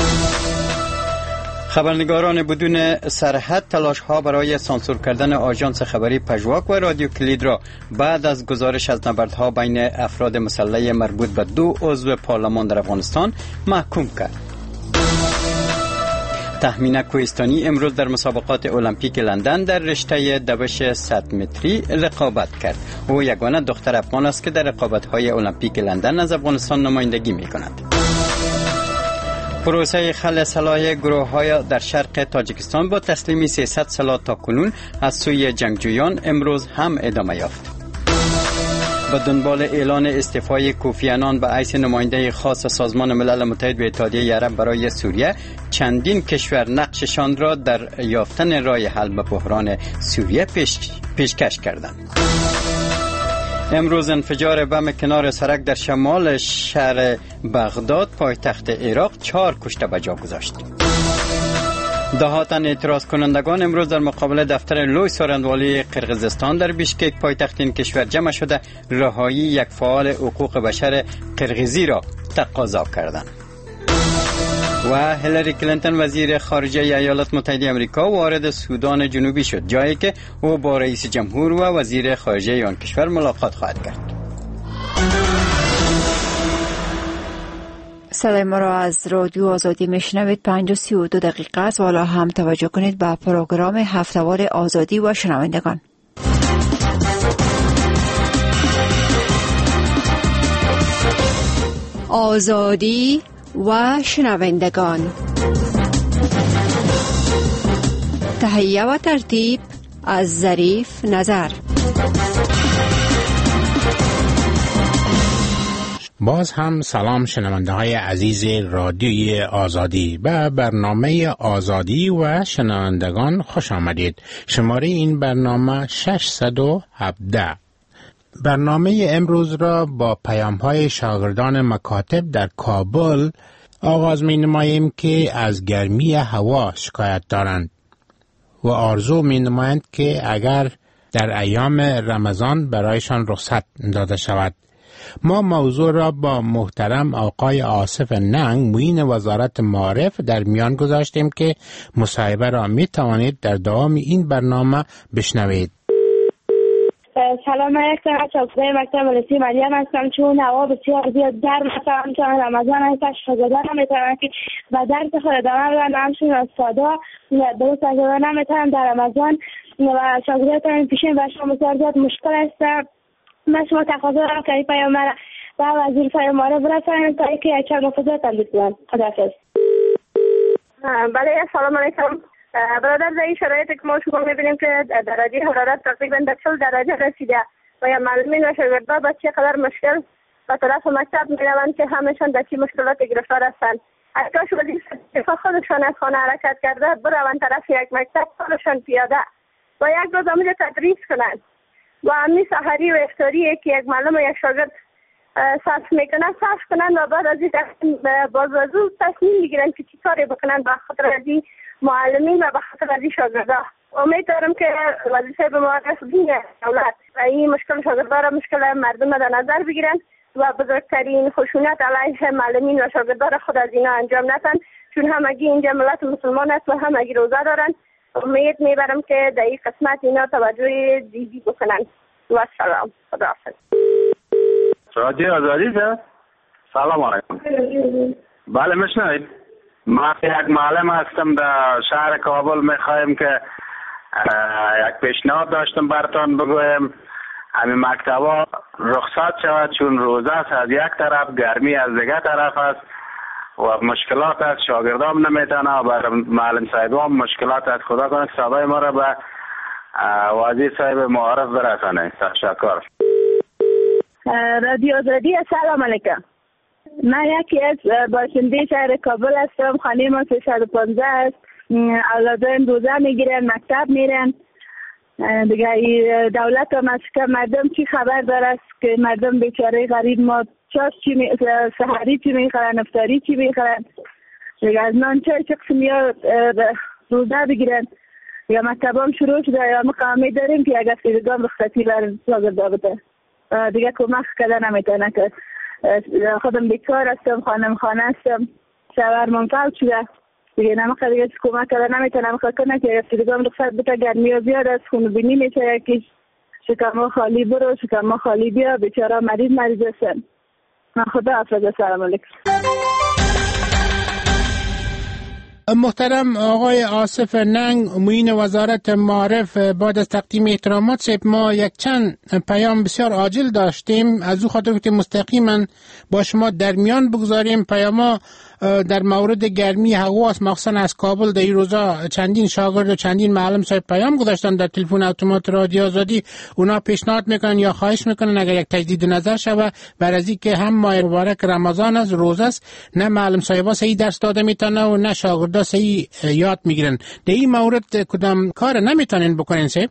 خبرنگاران بدون سرحد تلاش ها برای سانسور کردن آژانس خبری پژواک و رادیو کلید را بعد از گزارش از نبردها بین افراد مسلح مربوط به دو عضو پارلمان در افغانستان محکوم کرد. تهمینه کوهستانی امروز در مسابقات المپیک لندن در رشته دوش صد متری رقابت کرد. او یگانه دختر افغان است که در رقابت‌های المپیک لندن از افغانستان نمایندگی می‌کند. پروسه خلع سلاح گروه‌های در شرق تاجیکستان با تسلیم سیصد سلاح تا کنون از سوی جنگجویان امروز هم ادامه یافت. به دنبال اعلان استعفای کوفی عنان به حیث نماینده خاص سازمان ملل متحد و اتحادیه عرب برای سوریه، چندین کشور نقششان را در یافتن راه حل به بحران سوریه پیش پیشکش کردند. امروز انفجار بم کنار سرک در شمال شهر بغداد پایتخت عراق چهار کشته به جا گذاشت. دهاتن اعتراض کنندگان امروز در مقابل دفتر لوی سارندوالی قرقیزستان در بیشکک پایتخت این کشور جمع شده رهایی یک فعال حقوق بشر قرقیزی را تقاضا کردند. و هیلاری کلینتون وزیر خارجه ایالات متحده آمریکا وارد سودان جنوبی شد، جایی که او با رئیس جمهور و وزیر خارجه آن کشور ملاقات خواهد کرد. صدای ما را از رادیو آزادی میشنوید. پنج و سی و دو دقیقه است. حالا هم توجه کنید به پروگرام هفته‌وار آزادی و شنوندگان. آزادی و شنوندگان. تهیه و ترتیب از ظریف نظر. باز هم سلام شنونده های عزیز رادیوی آزادی. به برنامه آزادی و شنوندگان خوش آمدید. شماره این برنامه ششصد و هفده. برنامه امروز را با پیام های شاگردان مکاتب در کابل آغاز می نماییم که از گرمی هوا شکایت دارند و آرزو می نمایند که اگر در ایام رمضان برایشان رخصت داده شود. ما موضوع را با محترم آقای آصف ننگ معین وزارت معارف در میان گذاشتیم که مصاحبه را می توانید در دوام این برنامه بشنوید. سلام علیکم، شاگرد مکتب مدرسه مریم هستم. چون هوا بسیار زیاد گرم است، چون رمضان است، شاگردان نمیتوانند که به درس خود ادامه بدن، همچنین استادا درست شاگردان نمیتوانند در رمضان و شاگردان پیشین و شما بسیار زیاد مشکل است. من شما تقاضا دارم که این پیام را به وزیر فرمان معارف برسانید تا اینکه یک چند مفاضله تمدید کنند. خداحافظ. بله، سلام علیکم برادر. در این شرایطی که ما شما می‌بینیم که درجه حرارت تقریبا در چهل درجه رسیده و یا معلمین و شاگردان با چه قدر مشکل به طرف مکتب می‌روند که همشان در چه مشکلات گرفتار هستند. اگر وزیر خودشان از خانه حرکت کرده بروند طرف یک مکتب خودشان پیاده و یک روز آموزش تدریس کنند و همین سحری و افطاری که یک معلم و یک شاگرد صرف میکنن صرف کنن و بعد از این باز از او تصمیم میگیرن که چی کاری بکنن به خاطر از این معلمین و به خاطر از این شاگردا. امید دارم که وظیفه به معرف دین دولت و این مشکل شاگردا را مشکل مردم در نظر بگیرن و بزرگترین خشونت علیه معلمین و شاگردا را خود از اینا انجام ندن، چون همگی اینجا ملت مسلمان است و همگی روزه دارن. امید میبرم که در این قسمت اینا توجه زیادی بکنن. و سلام. خداحافظ. رادیو آزادی ده؟ سلام علیکم. بله میشنوید؟ ما یک معلم هستم در شهر کابل. میخوایم که یک پیشنهاد داشتم براتون بگویم. همین مکتبا رخصت شود چون روزه است، از یک طرف گرمی از دیگه طرف است و مشکلات از شاگردام نمیتونه و بر معلم صاحبام مشکلات از خدا کنه. صدای ما را به وزیر صاحب معارف برسانه. تشکر. رادیو آزادی. سلام علیکم. من یکی از باشنده شهر کابل هستم. خانه ما سیصد و پانزده است. اولادان روزه میگیرن، مکتب میرن. دیگه دولت هم از که مردم چی خبر داره که مردم بیچاره غریب ما چاش چی می... سحری چی میخورن، افطاری چی میخورن، دیگه از نان چای چه قسمی ها روزه بگیرن. یا مکتب هم شروع شده یا مقامی داریم که اگر فیزگام رخصتی بر شاگردا بده. دیگه کمک کردن نمیتونه که خودم بیکار هستم، خانم خانه هستم، شوهرم فوت شده، دیگه نمیخواد دیگه کمک کردن نمیتونه. نمیخواد کنه که اگر فیزگام رخصت بده گرمی زیاد است، خونبینی میشه، یکی شکم خالی برو شکم خالی بیا، بیچاره مریض مریض هستن. من خدا حافظ. سلام علیکم. محترم آقای آصف ننگ، معین وزارت معارف، بعد از تقدیم احترامات سیب ما یک چند پیام بسیار عاجل داشتیم. از او خاطر که مستقیما با شما در میان بگذاریم. پیاما در مورد گرمی هوا است، مخصوصا از کابل. در این روزا چندین شاگرد و چندین معلم صاحب پیام گذاشتن در تلفن اتومات رادیو آزادی. اونا پیشنهاد میکنن یا خواهش میکنن اگر یک تجدید نظر شوه بر از اینکه هم ماه مبارک رمضان است، روزه است، نه معلم صاحبا صحیح درس داده میتونه و نه شاگردا صحیح یاد میگیرن. در این مورد کدام کار نمیتونین بکنین سه؟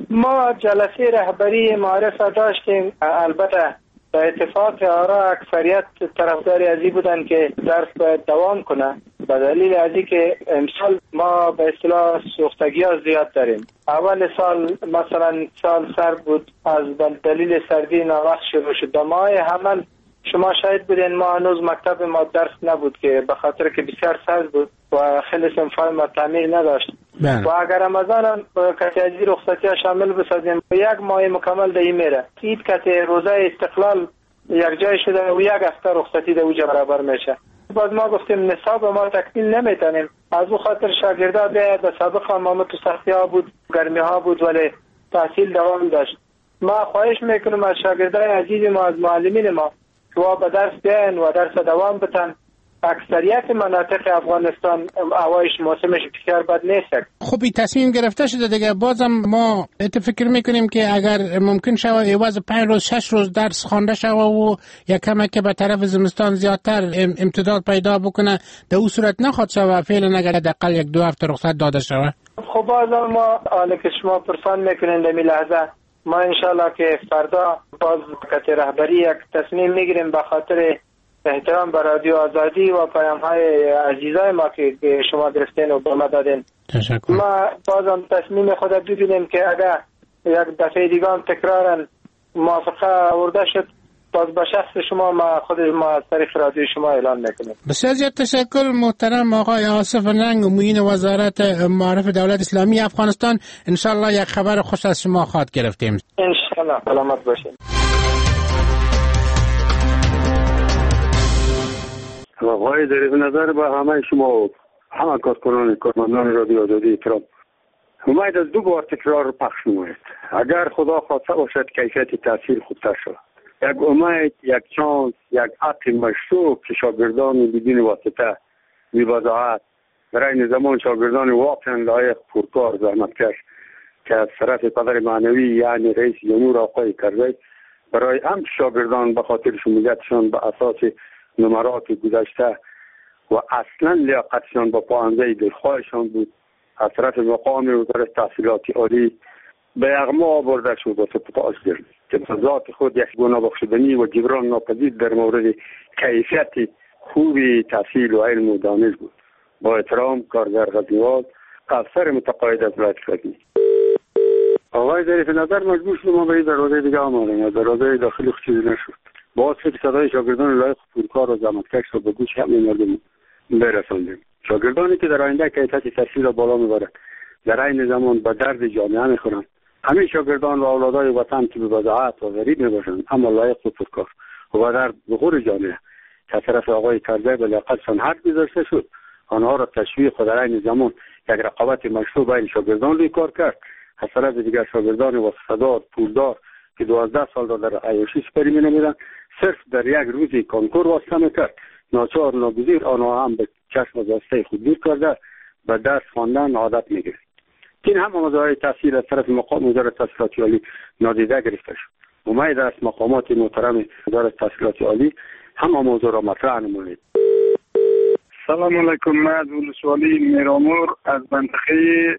ما جلسه رهبری معارف داشتیم. البته به اتفاق آرا اکثریت طرفداری ازی بودن که درس باید دوام کنه، به دلیل ازی که امسال ما به اصطلاح سوختگی ها زیاد داریم. اول سال مثلا سال سرد بود، از دلیل سردی ناوقت شروع شد. در ماه حمل شما شاید بودین ما هنوز مکتب ما درس نبود که به خاطر که بسیار سرد بود و خیلی صنفای ما تعمیر نداشت. بله. و اگر رمضان کتی ازی رخصتی ها شامل بسازیم یک ماه مکمل در این میره. اید کتی روزه استقلال یک جای شده و یک هفته رخصتی در اوجه برابر میشه. باز ما گفتیم نصاب ما تکمیل نمیتونیم، از او خاطر شاگردا بیاید. در سابق ما تو سختی ها بود، گرمی ها بود، ولی تحصیل دوام داشت. ما خواهش میکنم از شاگردای عزیز ما، از معلمین ما که با درس بیاین و درس دوام بتن. اکثریت مناطق افغانستان هوایش موسمش بسیار بد نیست. خب این تصمیم گرفته شده دیگه. بازم ما فکر میکنیم که اگر ممکن شود عوض پنج روز شش روز درس خوانده شود و یک کمک که به طرف زمستان زیادتر امتداد پیدا بکنه، در اون صورت نخواد شود فعلا اگر حداقل یک دو هفته رخصت داده شود. خب بازم ما حالا که شما پرسان میکنین در این لحظه، ما انشالله که فردا باز کت رهبری یک تصمیم میگیریم به خاطر احترام به رادیو آزادی و پیام های عزیزای ما که شما گرفتین و به ما دادین. تشکر. ما بازم تصمیم خود ببینیم که اگر یک دفعه دیگه هم تکرارا موافقه آورده شد، باز به شخص شما ما خود ما از طریق رادیو شما اعلان میکنیم. بسیار زیاد تشکر محترم آقای آصف ننگ، معین وزارت معارف دولت اسلامی افغانستان. انشالله یک خبر خوش از شما خواهد گرفتیم. انشالله. سلامت باشید. آقای در نظر به همه شما و همه کارکنان کارمندان رادیو آزادی احترام، امید از دو بار تکرار پخش نماید. اگر خدا خواسته باشد کیفیت تحصیل خوبتر شود. یک امید، یک چانس، یک حق مشروع که شاگردان بدون واسطه بی‌وضاحت در این زمان شاگردان واقعا لایق پرکار زحمتکش که از طرف پدر معنوی یعنی رئیس جمهور آقای کرزی برای هم شاگردان به خاطر شمولیتشان به اساس نمرات گذشته و اصلا لیاقتشان با پاینده دلخواهشان بود از طرف مقام وزارت تحصیلات عالی به یغما آورده شد با سپاس گرد که ذات خود یک گناه بخشودنی و جبران ناپذیر در مورد کیفیت خوبی تحصیل و علم و دانش بود. با احترام کارگر غزنیوال، افسر متقاعد از ولایت غزنی. آقای ظریف نظر مجبور شد ما به این دروازه دیگه آمدیم، دروازه داخلی چیزی نشد. باز فکر صدای شاگردان لایق پورکار و زحمتکش رو به گوش همه مردم برساندیم. شاگردانی که در آینده کیفیت تحصیل را بالا میبرند، در عین زمان به درد جامعه میخورند. همه شاگردان و اولادای وطن که به وضاحت و غریب میباشند اما لایق و پرکار و به درد بخور جامعه که طرف آقای کرزی به لیاقت سنهرد گذاشته شد، آنها را تشویق و در عین زمان یک رقابت مشروع بین شاگردان روی کار کرد. از طرف دیگر شاگردان واسطه‌دار پولدار که دوازده سال را در عیاشی سپری می‌نمودند صرف در یک روزی کنکور واسطه میکرد. ناچار ناگزیر آنها هم به چشم واسطه خود دور کرده به درس خواندن عادت می‌گیرند. این هم موضوع تحصیل از طرف مقام وزارت تحصیلات عالی نادیده گرفته شد. امید است مقامات محترم وزارت تحصیلات عالی هم موضوع را مطرح نمایند. سلام علیکم. من از ولسوالی میرامور از منطقه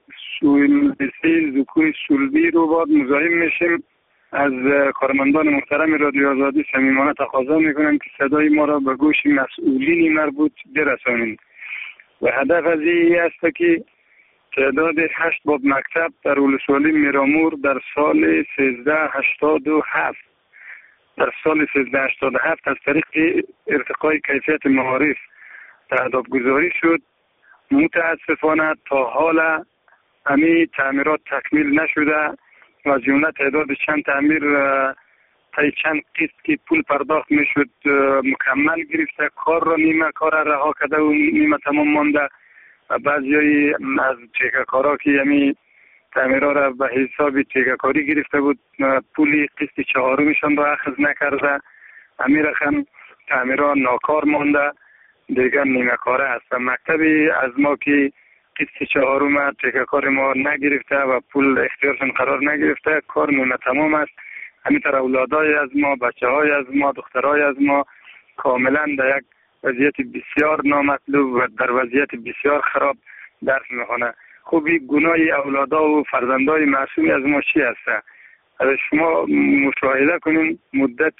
سویلسی زکوی سولبی رو باید مزاحم میشیم. از کارمندان محترم رادیو آزادی صمیمانه تقاضا میکنم که صدای ما را به گوش مسئولین مربوط برسانید و هدف از این است که تعداد هشت باب مکتب در ولسوالی میرامور در سال سیزده هشتاد و هفت در سال سیزده هشتاد و هفت از طریق ارتقای کیفیت معارف تعداد گذاری شد. متاسفانه تا حال همین تعمیرات تکمیل نشده و از جمله تعداد چند تعمیر تا چند قسط که پول پرداخت میشد مکمل گرفته، کار را نیمه کار رها کرده و نیمه تمام مانده و بعضی از تیکه‌کارا که یعنی تعمیرات را به حساب تیکه‌کاری گرفته بود پولی قسط چهارمشان را اخذ نکرده. همین رقم تعمیرات ناکار مانده، دیگر نیمه کاره است و مکتبی از ما که قسط چهارم تیکه‌کار ما نگرفته و پول اختیارشان قرار نگرفته، کار نیمه تمام است. همینطور اولادای از ما، بچه های از ما، دخترای از ما کاملا در یک وضعیت بسیار نامطلوب و در وضعیت بسیار خراب درس میخوانه. خوبی گناه اولادا و فرزندای معصومی از ما چی هسته؟ از شما مشاهده کنین مدت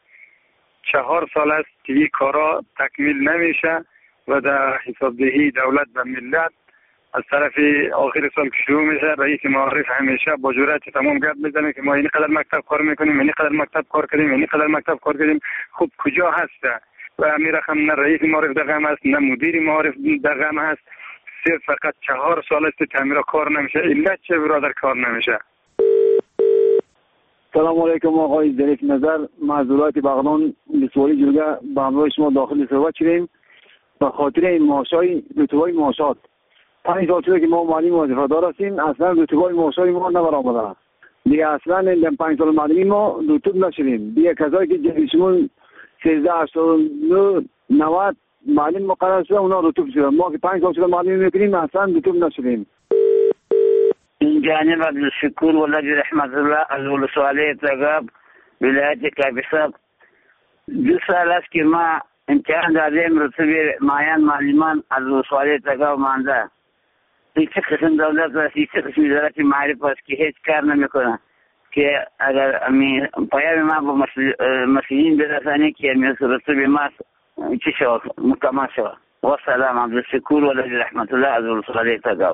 چهار سال است که این کارا تکمیل نمیشه و در حسابدهی دولت به ملت از طرف آخر سال که شروع میشه رئیس معارف همیشه با جرأت تمام گپ میزنه که ما این قدر مکتب کار میکنیم، این قدر مکتب کار کردیم، این قدر مکتب کار کردیم. خب کجا هسته؟ و همین رقم نه رئیس معارف در غم است نه مدیر معارف در غم است. صرف فقط چهار سال است تعمیر کار نمیشه. علت چه برادر کار نمیشه؟ سلام علیکم آقای ظریف نظر. معذورات بغلان لسوالی جلگه به همراه شما داخل صحبت شدیم به خاطر این معاشای رتبه‌های معاشات. پنج سال شده که ما معلم وظیفه‌دار هستیم، اصلا رتبه‌های معاشای ما نبرآمده. دیگه اصلا این پنج سال معلمی ما رتب نشدیم. دیگه کسایی که جدیشمون سیزده هشتاد و نه نود معلم مقرر شده اونا رتب شدن. ما که پنج سال شده معلمی میکنیم اصلا رتب نشدیم. این جانب عبدالشکور ولد رحمت الله از ولسوالی تگاب ولایت کاپیسا. دو سال است که ما امتحان دادیم رتبه معین معلمان از ولسوالی تگاب مانده. هیچ قسم دولت و هیچ قسم وزارت معرف است که هیچ کار نمیکنه که اگر پیام ما با مسئولین برسانه که رتبه ما چی شود مکمل شود. و سلام عبدالشکور ولد رحمت الله از ولسوالی تگاب.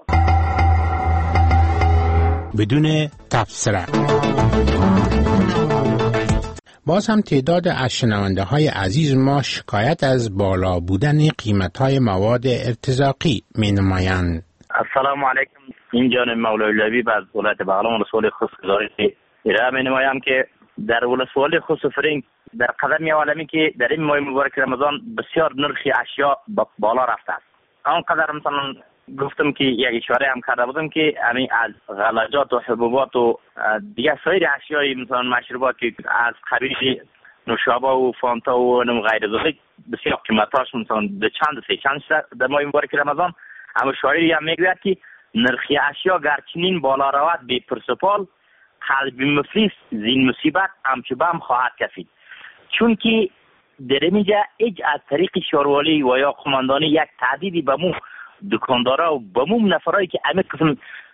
بدون تبصره. باز هم تعداد از شنونده های عزیز ما شکایت از بالا بودن قیمت های مواد ارتزاقی می نمایند. السلام علیکم. این جانب مولوی لبیب از ولایت بغلان ولسوالی خصوصی ارائه می نمایم که در ولسوالی خصوصی در قدم عالمی که در این ماه مبارک رمضان بسیار نرخ اشیا بالا رفته است. آنقدر مثلا گفتم که یک اشاره هم کرده بودم که همین از غلاجات و حبوبات و دیگه سایر اشیای مثلا مشروبات که از قبیل نوشابه و فانتا و نم غیر ذالک بسیار قیمتاش مثلا به چند سه چند در ماه مبارک رمضان اما شاعری هم میگوید که نرخ اشیا گرچنین بالا رود به پرسپال قلب مفلس زین مصیبت همچوبه هم خواهد کشید. چون که در اینجا اج از طریق شاروالی و یا قماندانی یک تعدیدی به مو دکاندارا و بموم نفرایی که همه قسم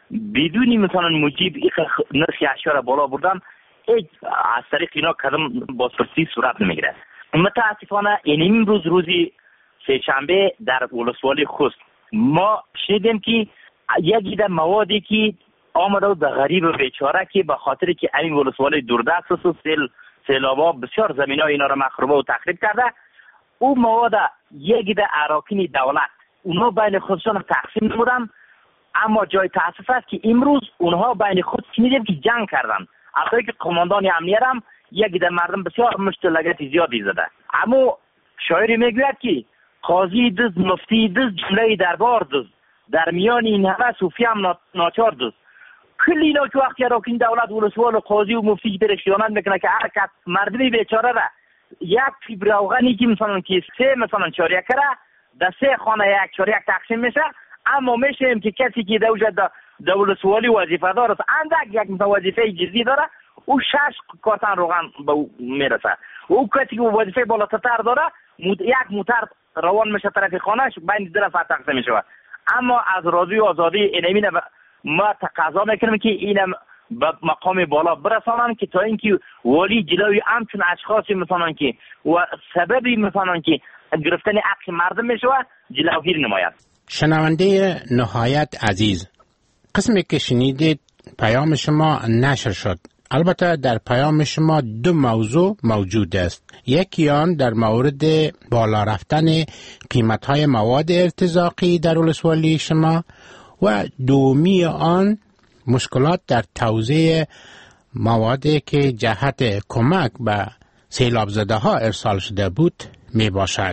بدونی مثلا موجب نرخ اشیا بالا بردن هیچ از طریق اینا کدام بازپرسی صورت نمیگیره. متاسفانه این امروز روزی سه‌شنبه در ولسوالی خوست ما شنیدیم که یکی در موادی که آمده و به غریب و بیچاره که به خاطر که این ولسوالی دوردست است و سیل سیلابا بسیار زمینای اینا را مخروبه و تخریب کرده، او مواد یکی در اراکین دولت اونها بین خودشان تقسیم نمودن، اما جای تاسف است که امروز اونها بین خود شنیدیم که جنگ کردن. اصلا که قماندان امنیت هم یکی در مردم بسیار مشت لگت زیادی زده. اما شاعری میگوید که قاضی دز مفتی دز جمله دربار دز در میان این همه صوفی هم ناچار دز. کلی اینا که وقتی اراکین دولت ولسوال و قاضی و مفتی پر خیانت میکنه که هر کس مردمی بیچاره را یک فیبر روغنی که مثلا که سه مثلا چاریک کرده در سه خانه یک چاریک تقسیم میشه، اما میشه که کسی که دوجه در ولسوالی وظیفه دار است اندک یک مثلا وظیفه جزئی داره او شش کارتن روغن به او میرسه. او کسی که وظیفه بالاتر داره یک موتر روان میشه طرف خانهش بین در ساعت تقسیم میشه. اما از رادیو آزادی اینمین ما تقاضا میکنیم که اینم به مقام بالا برسانن که تا اینکه ولی جلوی همچون اشخاصی مثلا که و سببی مثلا که گرفتن حق مردم میشه جلوگیری نماید. شنونده نهایت عزیز، قسمی که شنیدید پیام شما نشر شد. البته در پیام شما دو موضوع موجود است. یکی آن در مورد بالا رفتن قیمت‌های مواد ارتزاقی در ولسوالی شما و دومی آن مشکلات در توزیع موادی که جهت کمک به سیلاب زده ها ارسال شده بود می باشد.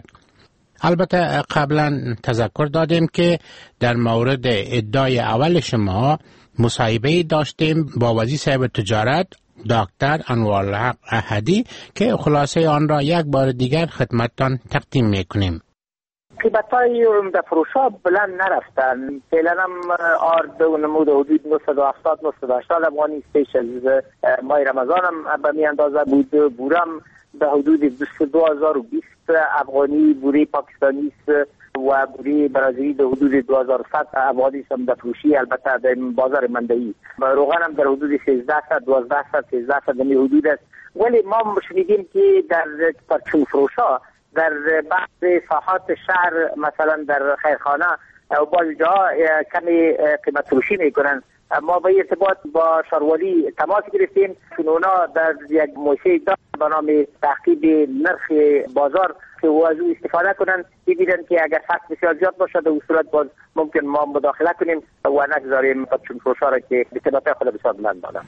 البته قبلا تذکر دادیم که در مورد ادعای اول شما مصاحبه داشتیم با وزیر صاحب تجارت دکتر انوارالحق احدی که خلاصه آن را یک بار دیگر خدمتتان تقدیم میکنیم. قیمت‌های عمده فروش‌ها بلند نرفتن. فعلا هم آرد و نمود حدود نهصد و هفتاد نهصد و هشتاد افغانی پیش از ماه رمضان هم به می اندازه بود. بورم به حدود بیست و دو هزار و بیست افغانی بوری پاکستانی است و بوری برازیلی به حدود دو هزار و صد افغانی هم در فروشی، البته در بازار منطقه‌ای. روغن هم در حدود سیزده صد دوازده صد سیزده صد می حدود است. ولی ما شنیدیم که در پرچون فروش‌ها در بعض ساحات شهر مثلا در خیرخانه و بعض جاها کمی قیمت فروشی میکنن. ما به ارتباط با شاروالی تماس گرفتیم چون اونا در یک موسسه به نام تعقیب نرخ بازار که از او استفاده کنن ببینن که اگر فرق بسیار زیاد باشه در صورت باز ممکن ما مداخله کنیم و نگذاریم چون فروشا را که به قیمت خود بسیار بلند دادن.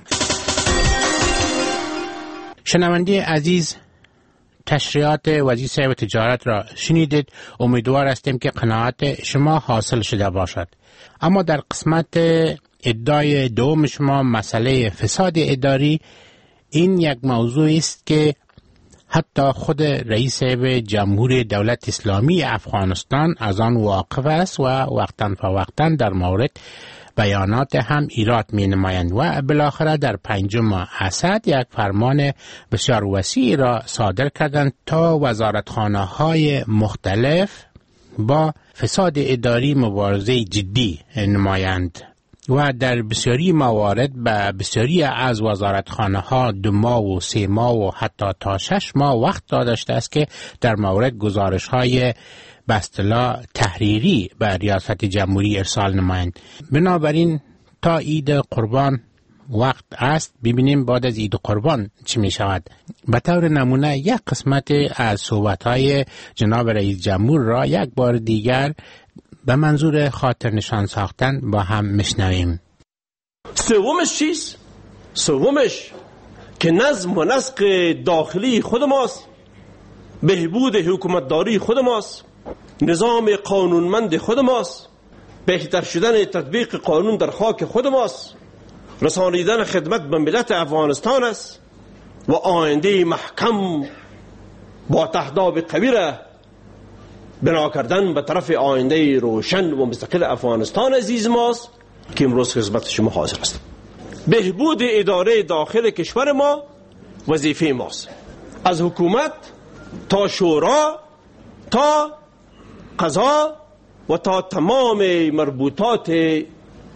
شنونده عزیز، تشریحات وزیر صاحب تجارت را شنیدید. امیدوار هستیم که قناعت شما حاصل شده باشد. اما در قسمت ادعای دوم شما مسئله فساد اداری، این یک موضوع است که حتی خود رئیس جمهور دولت اسلامی افغانستان از آن واقف است و وقتاً فوقتاً در مورد بیانات هم ایراد می نمایند و بالاخره در پنجم اسد یک فرمان بسیار وسیع را صادر کردند تا وزارتخانه های مختلف با فساد اداری مبارزه جدی نمایند و در بسیاری موارد به بسیاری از وزارتخانه ها دو ماه و سه ماه و حتی تا شش ماه وقت داشته است که در مورد گزارش های به اصطلاح تحریری به ریاست جمهوری ارسال نمایند. بنابراین تا عید قربان وقت است، ببینیم بعد از عید قربان چی می شود. به طور نمونه یک قسمت از صحبت‌های جناب رئیس جمهور را یک بار دیگر به منظور خاطر نشان ساختن با هم میشنویم. سومش چیست؟ سومش که نظم و نسق داخلی خود ماست، بهبود حکومتداری خود ماست، نظام قانونمند خود ماست، بهتر شدن تطبیق قانون در خاک خود ماست، رسانیدن خدمت به ملت افغانستان است و آینده محکم با تهداب قوی را بنا کردن به طرف آینده روشن و مستقل افغانستان عزیز ماست که امروز خدمت شما حاضر است. بهبود اداره داخل کشور ما وظیفه ماست، از حکومت تا شورا تا قضا و تا تمام مربوطات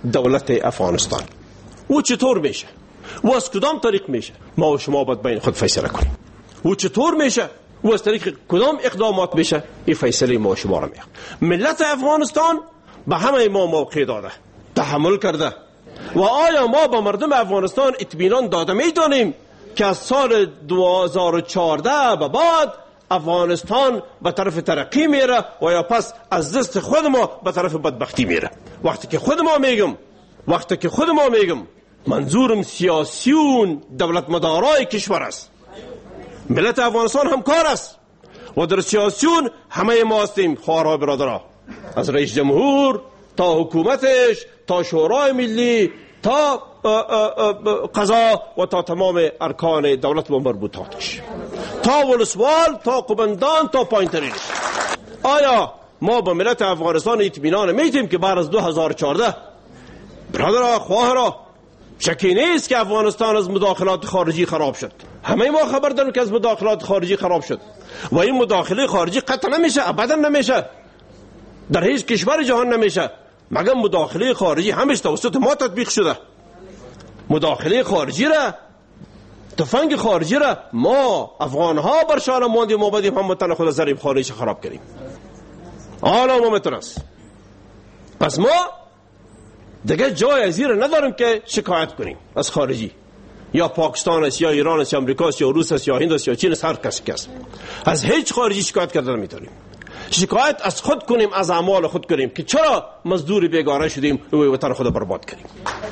دولت افغانستان. او چطور میشه؟ و از کدام طریق میشه؟ ما و شما باید بین خود فیصله کنیم. او چطور میشه؟ و از طریق کدام اقدامات میشه؟ این فیصله ما و شما را میخواد. ملت افغانستان به همه ما موقع داده، تحمل کرده. و آیا ما به مردم افغانستان اطمینان داده میدانیم که از سال دو هزار و چهارده به بعد افغانستان به طرف ترقی میره و یا پس از دست خود ما به طرف بدبختی میره؟ وقتی که خود ما میگم وقتی که خود ما میگم منظورم سیاسیون دولت مدارای کشور است. ملت افغانستان همکار است و در سیاسیون همه ما هستیم، خواهرها برادرها، از رئیس جمهور تا حکومتش تا شورای ملی تا قضا و تا تمام ارکان دولت و مربوطاتش، تا ولسوال تا قبندان تا پایین‌ترینش. آیا ما به ملت افغانستان اطمینان میدیم که بعد از دو هزار و چهارده برادرها خواهرها شکی نیست که افغانستان از مداخلات خارجی خراب شد؟ همه ما خبر داریم که از مداخلات خارجی خراب شد و این مداخله خارجی قطع نمیشه، ابدا نمیشه، در هیچ کشور جهان نمیشه، مگر مداخله خارجی همش توسط ما تطبیق شده. مداخله خارجی را، تفنگ خارجی را ما افغان ها بر شان ماندیم، ما بدیم هم وطن خود زریم خارجی خراب کنیم. حالا ما میتونست. پس ما دیگه جای از این نداریم که شکایت کنیم از خارجی، یا پاکستان است یا ایران است یا امریکا است یا روس است یا هند است یا چین است، هر کس کس از هیچ خارجی شکایت کردن نمیتونیم. شکایت از خود کنیم، از اعمال خود کنیم که چرا مزدور بیگانه شدیم و وطن خود برباد کنیم.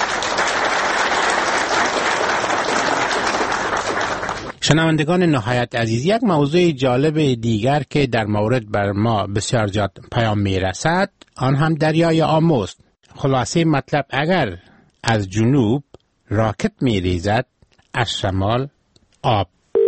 شنوندگان نهایت عزیز، یک موضوع جالب دیگر که در مورد بر ما بسیار زیاد پیام میرسد آن هم دریای آمو است. خلاصه مطلب، اگر از جنوب راکت میریزد از شمال آب.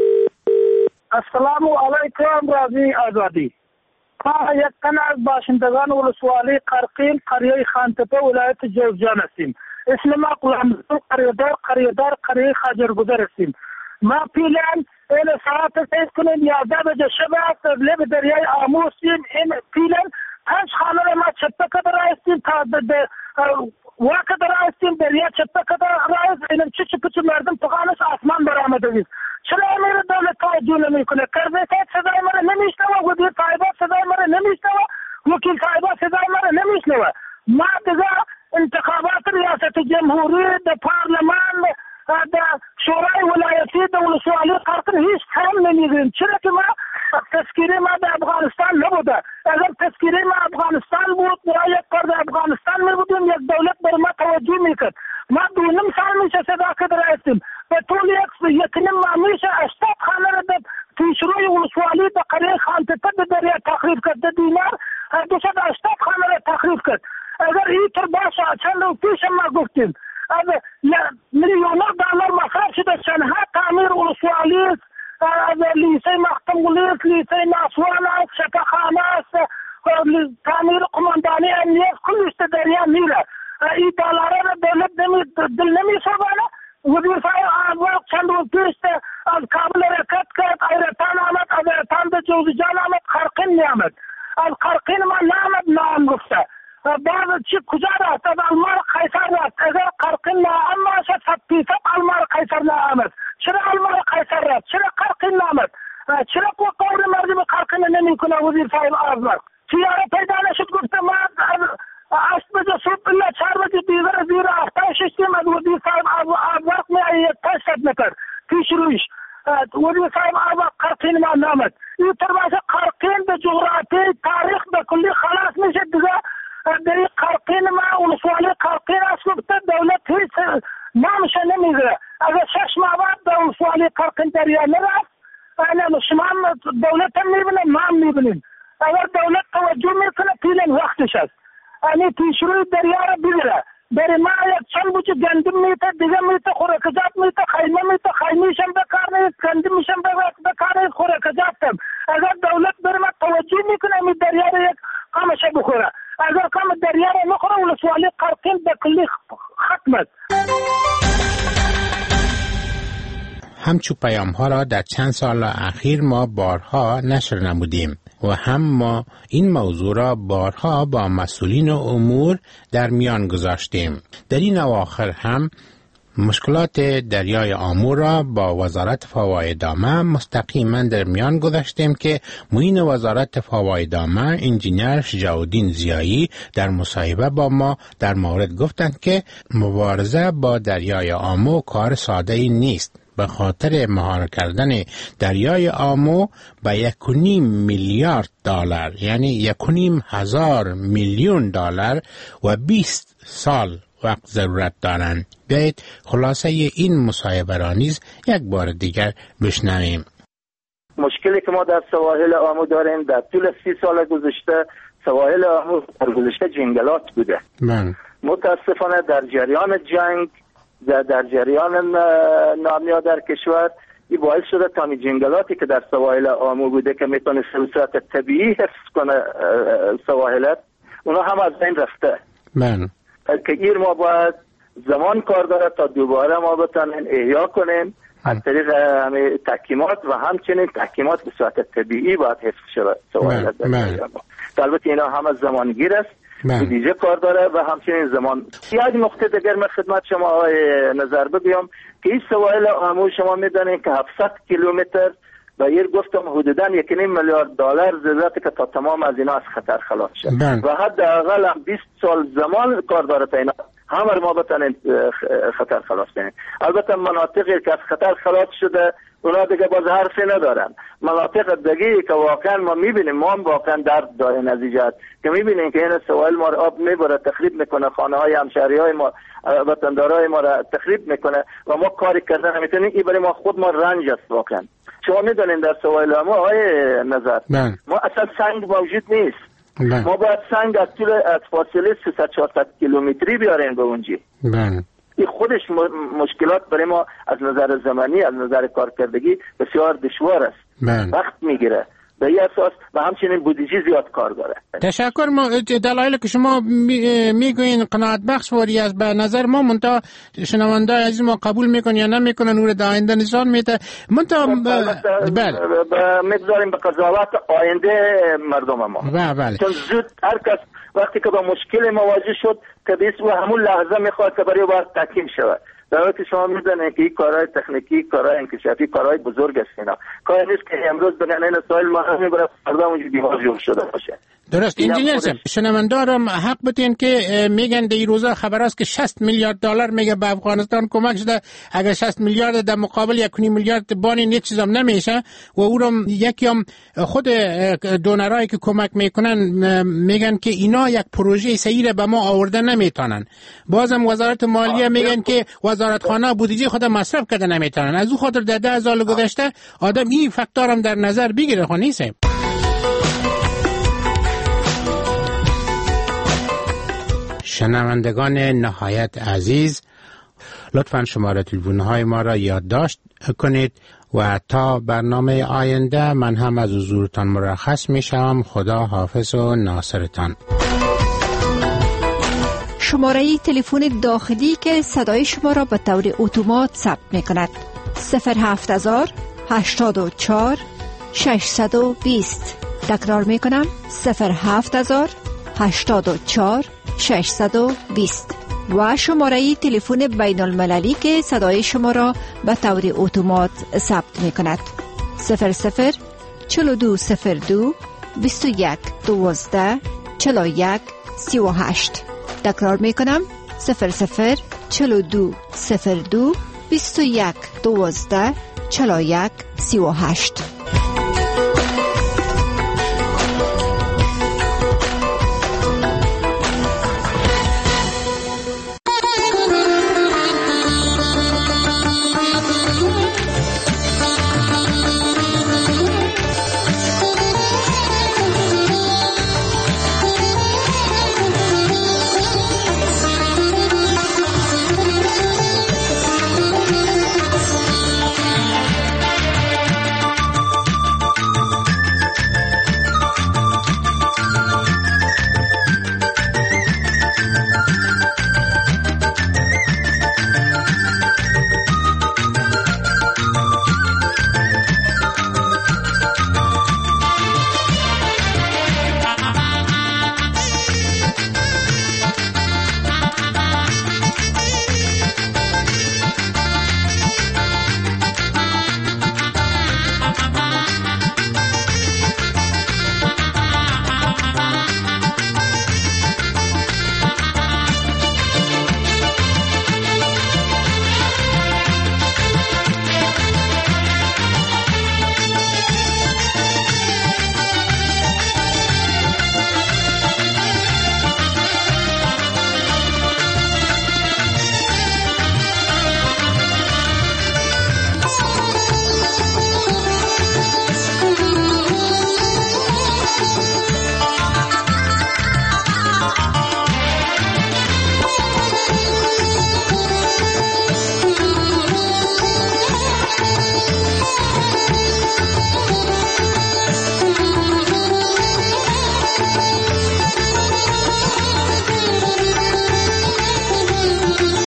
السلام علیکم رادیوی آزادی. ما یک تن از باشندگان ولسوالی قرقین قریه خانتپه ولایت جوزجان هستیم. اسم ما غلامرسول قریه‌دار قریه‌دار قریه خاجرگذر هستیم. ما پیلان این ساعت تیز کنیم یازده بجه شب است، لب دریای آمو هستیم. این پیلان پنج خانه ما چپه کده را هستیم تا واقع در هستیم، دریا چپه کده را هست. این چه چه پچه مردم پخانش آسمان برآمده است. چرا امیر دولت توجه نمیکنه؟ کرزیکت صدای مرا نمیشنوه، وزیر طایبات صدای مرا نمیشنوه، وکیل طایبات صدای مرا نمیشنوه. ما دیگه انتخابات ریاست جمهوری در پارلمان در شورای ولایتی در ولسوالی قرقین هیچ کم نمیگیریم. چرا که ما تذکیره ما در افغانستان نبوده. اگر تذکیره ما افغانستان بود یا یک کار در افغانستان میبودیم، یک دولت بر ما توجه میکرد. ما دو نیم سال میشه صداقت را هستیم. به طول یک یک نیم ماه میشه هشتاد خانه را در پیشروی ولسوالی در قریه خانتپه در دریا تخریب کرد. در دینار دوصد و هشتاد خانه را تخریب کرد. اگر این طور باشه، چند روز پیش ما گفتیم از میلیونر دلار مصرف شده شنها تعمیر ولسوالی است، از لیسه مختمولی است، لیسه ناسوان است، شفاخانه است، تعمیر قماندانی امنیت کلش دریا میره. این دلاره را دولت دل نمی سوانه. وزیر صاحب آزاد چند روز پیش از کابل حرکت کرد، ایرتان آمد، از ایرتان به جوزجان آمد، قرقین نیامد. از قرقین ما نامد نام گفته. بعد چی کجا رفت؟ از المار قیصر رفت. اگر قرقین نام باشد صد فیصد المار قیصر نامد. چرا المار قیصر رفت؟ چرا قرقین نامد؟ چرا قور مردم قرقین نمی کنه وزیر صاحب آزاد؟ سیاره پیدا نشد گفته ما هشت بجه صبح الا چهار بجه دیگر زیر افتای ششتیم. از وزیر صاحب آزاد می یک تشت نکرد پیش رویش. وزیر صاحب آزاد قرقین ما نامد. این طور باشه قرقین به جغرافی تاریخ به کلی خلاص میشه دیگه. در این قرقین ما ولسوالی قرقین است گفته دولت هیچ نامشه نمیگره. اگر شش ماه بعد در ولسوالی قرقین دریا نرفت، شما دولت هم میبینیم، ما هم میبینیم. اگر دولت توجه میکنه پیلن وقتش است. یعنی پیشروی دریا را بگیره. در ما یک چند بوچه گندم میته، دیگه میته، خوراکجات میته، خیمه میته، خیمیشم بکار نیست، گندمیشم بکار نیست، خوراکجات هم. اگر دولت بر ما توجه میکنه می دریا را یک قامشه بخوره. اگر کام دریا را نخوره ولسوالی قرقین به کلی ختم است. همچو پیام ها را در چند سال اخیر ما بارها نشر نمودیم و هم ما این موضوع را بارها با مسئولین امور در میان گذاشتیم. در این اواخر هم مشکلات دریای آمو را با وزارت فوایدامه مستقیما در میان گذاشتیم که معین وزارت فوایدامه انجینیر شجاع‌الدین زیایی در مصاحبه با ما در مورد گفتند که مبارزه با دریای آمو کار ساده ای نیست. به خاطر مهار کردن دریای آمو به یک و نیم میلیارد دلار یعنی یک و نیم هزار میلیون دلار و بیست سال وقت ضرورت دارند. بیایید خلاصه این مصاحبه را نیز یک بار دیگر بشنویم. مشکلی که ما در سواحل آمو داریم در طول سی سال گذشته، سواحل آمو در گذشته جنگلات بوده. من. متاسفانه در جریان جنگ در, در جریان نامیا در کشور این باعث شده تا می جنگلاتی که در سواحل آمو بوده که میتونه صورت طبیعی حفظ کنه سواحلت، اونا هم از بین رفته. من. که ایر ما باید زمان کار داره تا دوباره ما بتانیم احیا کنیم از طریق همه تحکیمات و همچنین تحکیمات به صورت طبیعی باید حفظ شود. البته اینا هم از زمانگیر است، دیجه کار داره و همچنین زمان. یک نقطه دیگر من خدمت شما آقای نظر بگم که این سواحل آمو شما میدانید که هفتصد کیلومتر و ایر گفتم حدوداً یک و نیم میلیارد دلار ضرورت که تا تمام از اینا از خطر خلاص شد و حداقل هم بیست سال زمان کار داره تا اینا همه ما بتونیم خطر خلاص کنیم. البته مناطقی که از خطر خلاص شده اونا دیگه باز حرفی ندارن. مناطق دیگه که واقعا ما میبینیم، ما هم واقعا درد داریم از ایجاد که میبینیم که این سواحل ما آب میبره تخریب میکنه، خانه های همشهری های ما وطندارای ما را تخریب میکنه و ما کاری کردن نمیتونیم. این برای ما خود ما رنج است واقعا. شما میدونین در سواحل ما آقای نظر من. ما اصلا سنگ موجود نیست. من. ما باید سنگ از طول از فاصله سیصد چهارصد کیلومتری بیاریم به اونجا. من. این خودش مشکلات برای ما از نظر زمانی از نظر کارکردگی بسیار دشوار است. من. وقت میگیره به این اساس و همچنین بودجه زیاد کار داره. تشکر. ما دلایل که شما میگوین قناعت بخش واری از به نظر ما منتها شنونده عزیز ما قبول میکنن یا نمیکنن نور آینده نشان میده. منتها بله میگذاریم به قضاوت آینده مردم ما. بله. چون زود هر کس وقتی که با مشکل مواجه شد که بیس و همون لحظه میخواد که برای باید تحکیم شود. در حالی که شما میدونید که این کارهای تکنیکی، کارهای انکشافی، کارهای بزرگ است اینا. کاری نیست که امروز بگن این سوال ما هم میبره فردا اونجا دیوار جمع شده باشه. درست. انجینیر صاحب شنوندارم حق بتین که میگن در این روزا خبر است که شصت میلیارد دلار میگه به افغانستان کمک شده. اگر شصت میلیارد در مقابل یک و نیم میلیارد بانی یک چیزام نمیشه و اونم یکی هم خود دونرایی که کمک میکنن میگن که اینا یک پروژه صحیح به ما آورده نمیتونن. بازم وزارت مالیه میگن که وزارتخانه بودجه خود مصرف کرده نمیتونن. از اون خاطر در ده سال گذشته آدم این فاکتورم در نظر بگیره. خو نیست. شنوندگان نهایت عزیز، لطفاً شماره تلفن‌های ما را یادداشت کنید و تا برنامه آینده من هم از حضورتان مرخص میشم. خدا حافظ و ناصرتان. شماره تلفن داخلی که صدای شما را به طور اتومات ثبت می‌کند صفر هفت هزار هشتاد و چهار ششصد و بیست. تکرار می‌کنم صفر هفت هزار هشتاد و چهار ششصد و بیست و شماره تلفن بین المللی که صدای شما را به طور اتومات ثبت می کند صفر صفر چهل و دو صفر دو بیست و یک دوازده چهل و یک سی و هشت. تکرار می کنم صفر صفر چهل و دو صفر دو بیست و یک دوازده چهل و یک سی و هشت.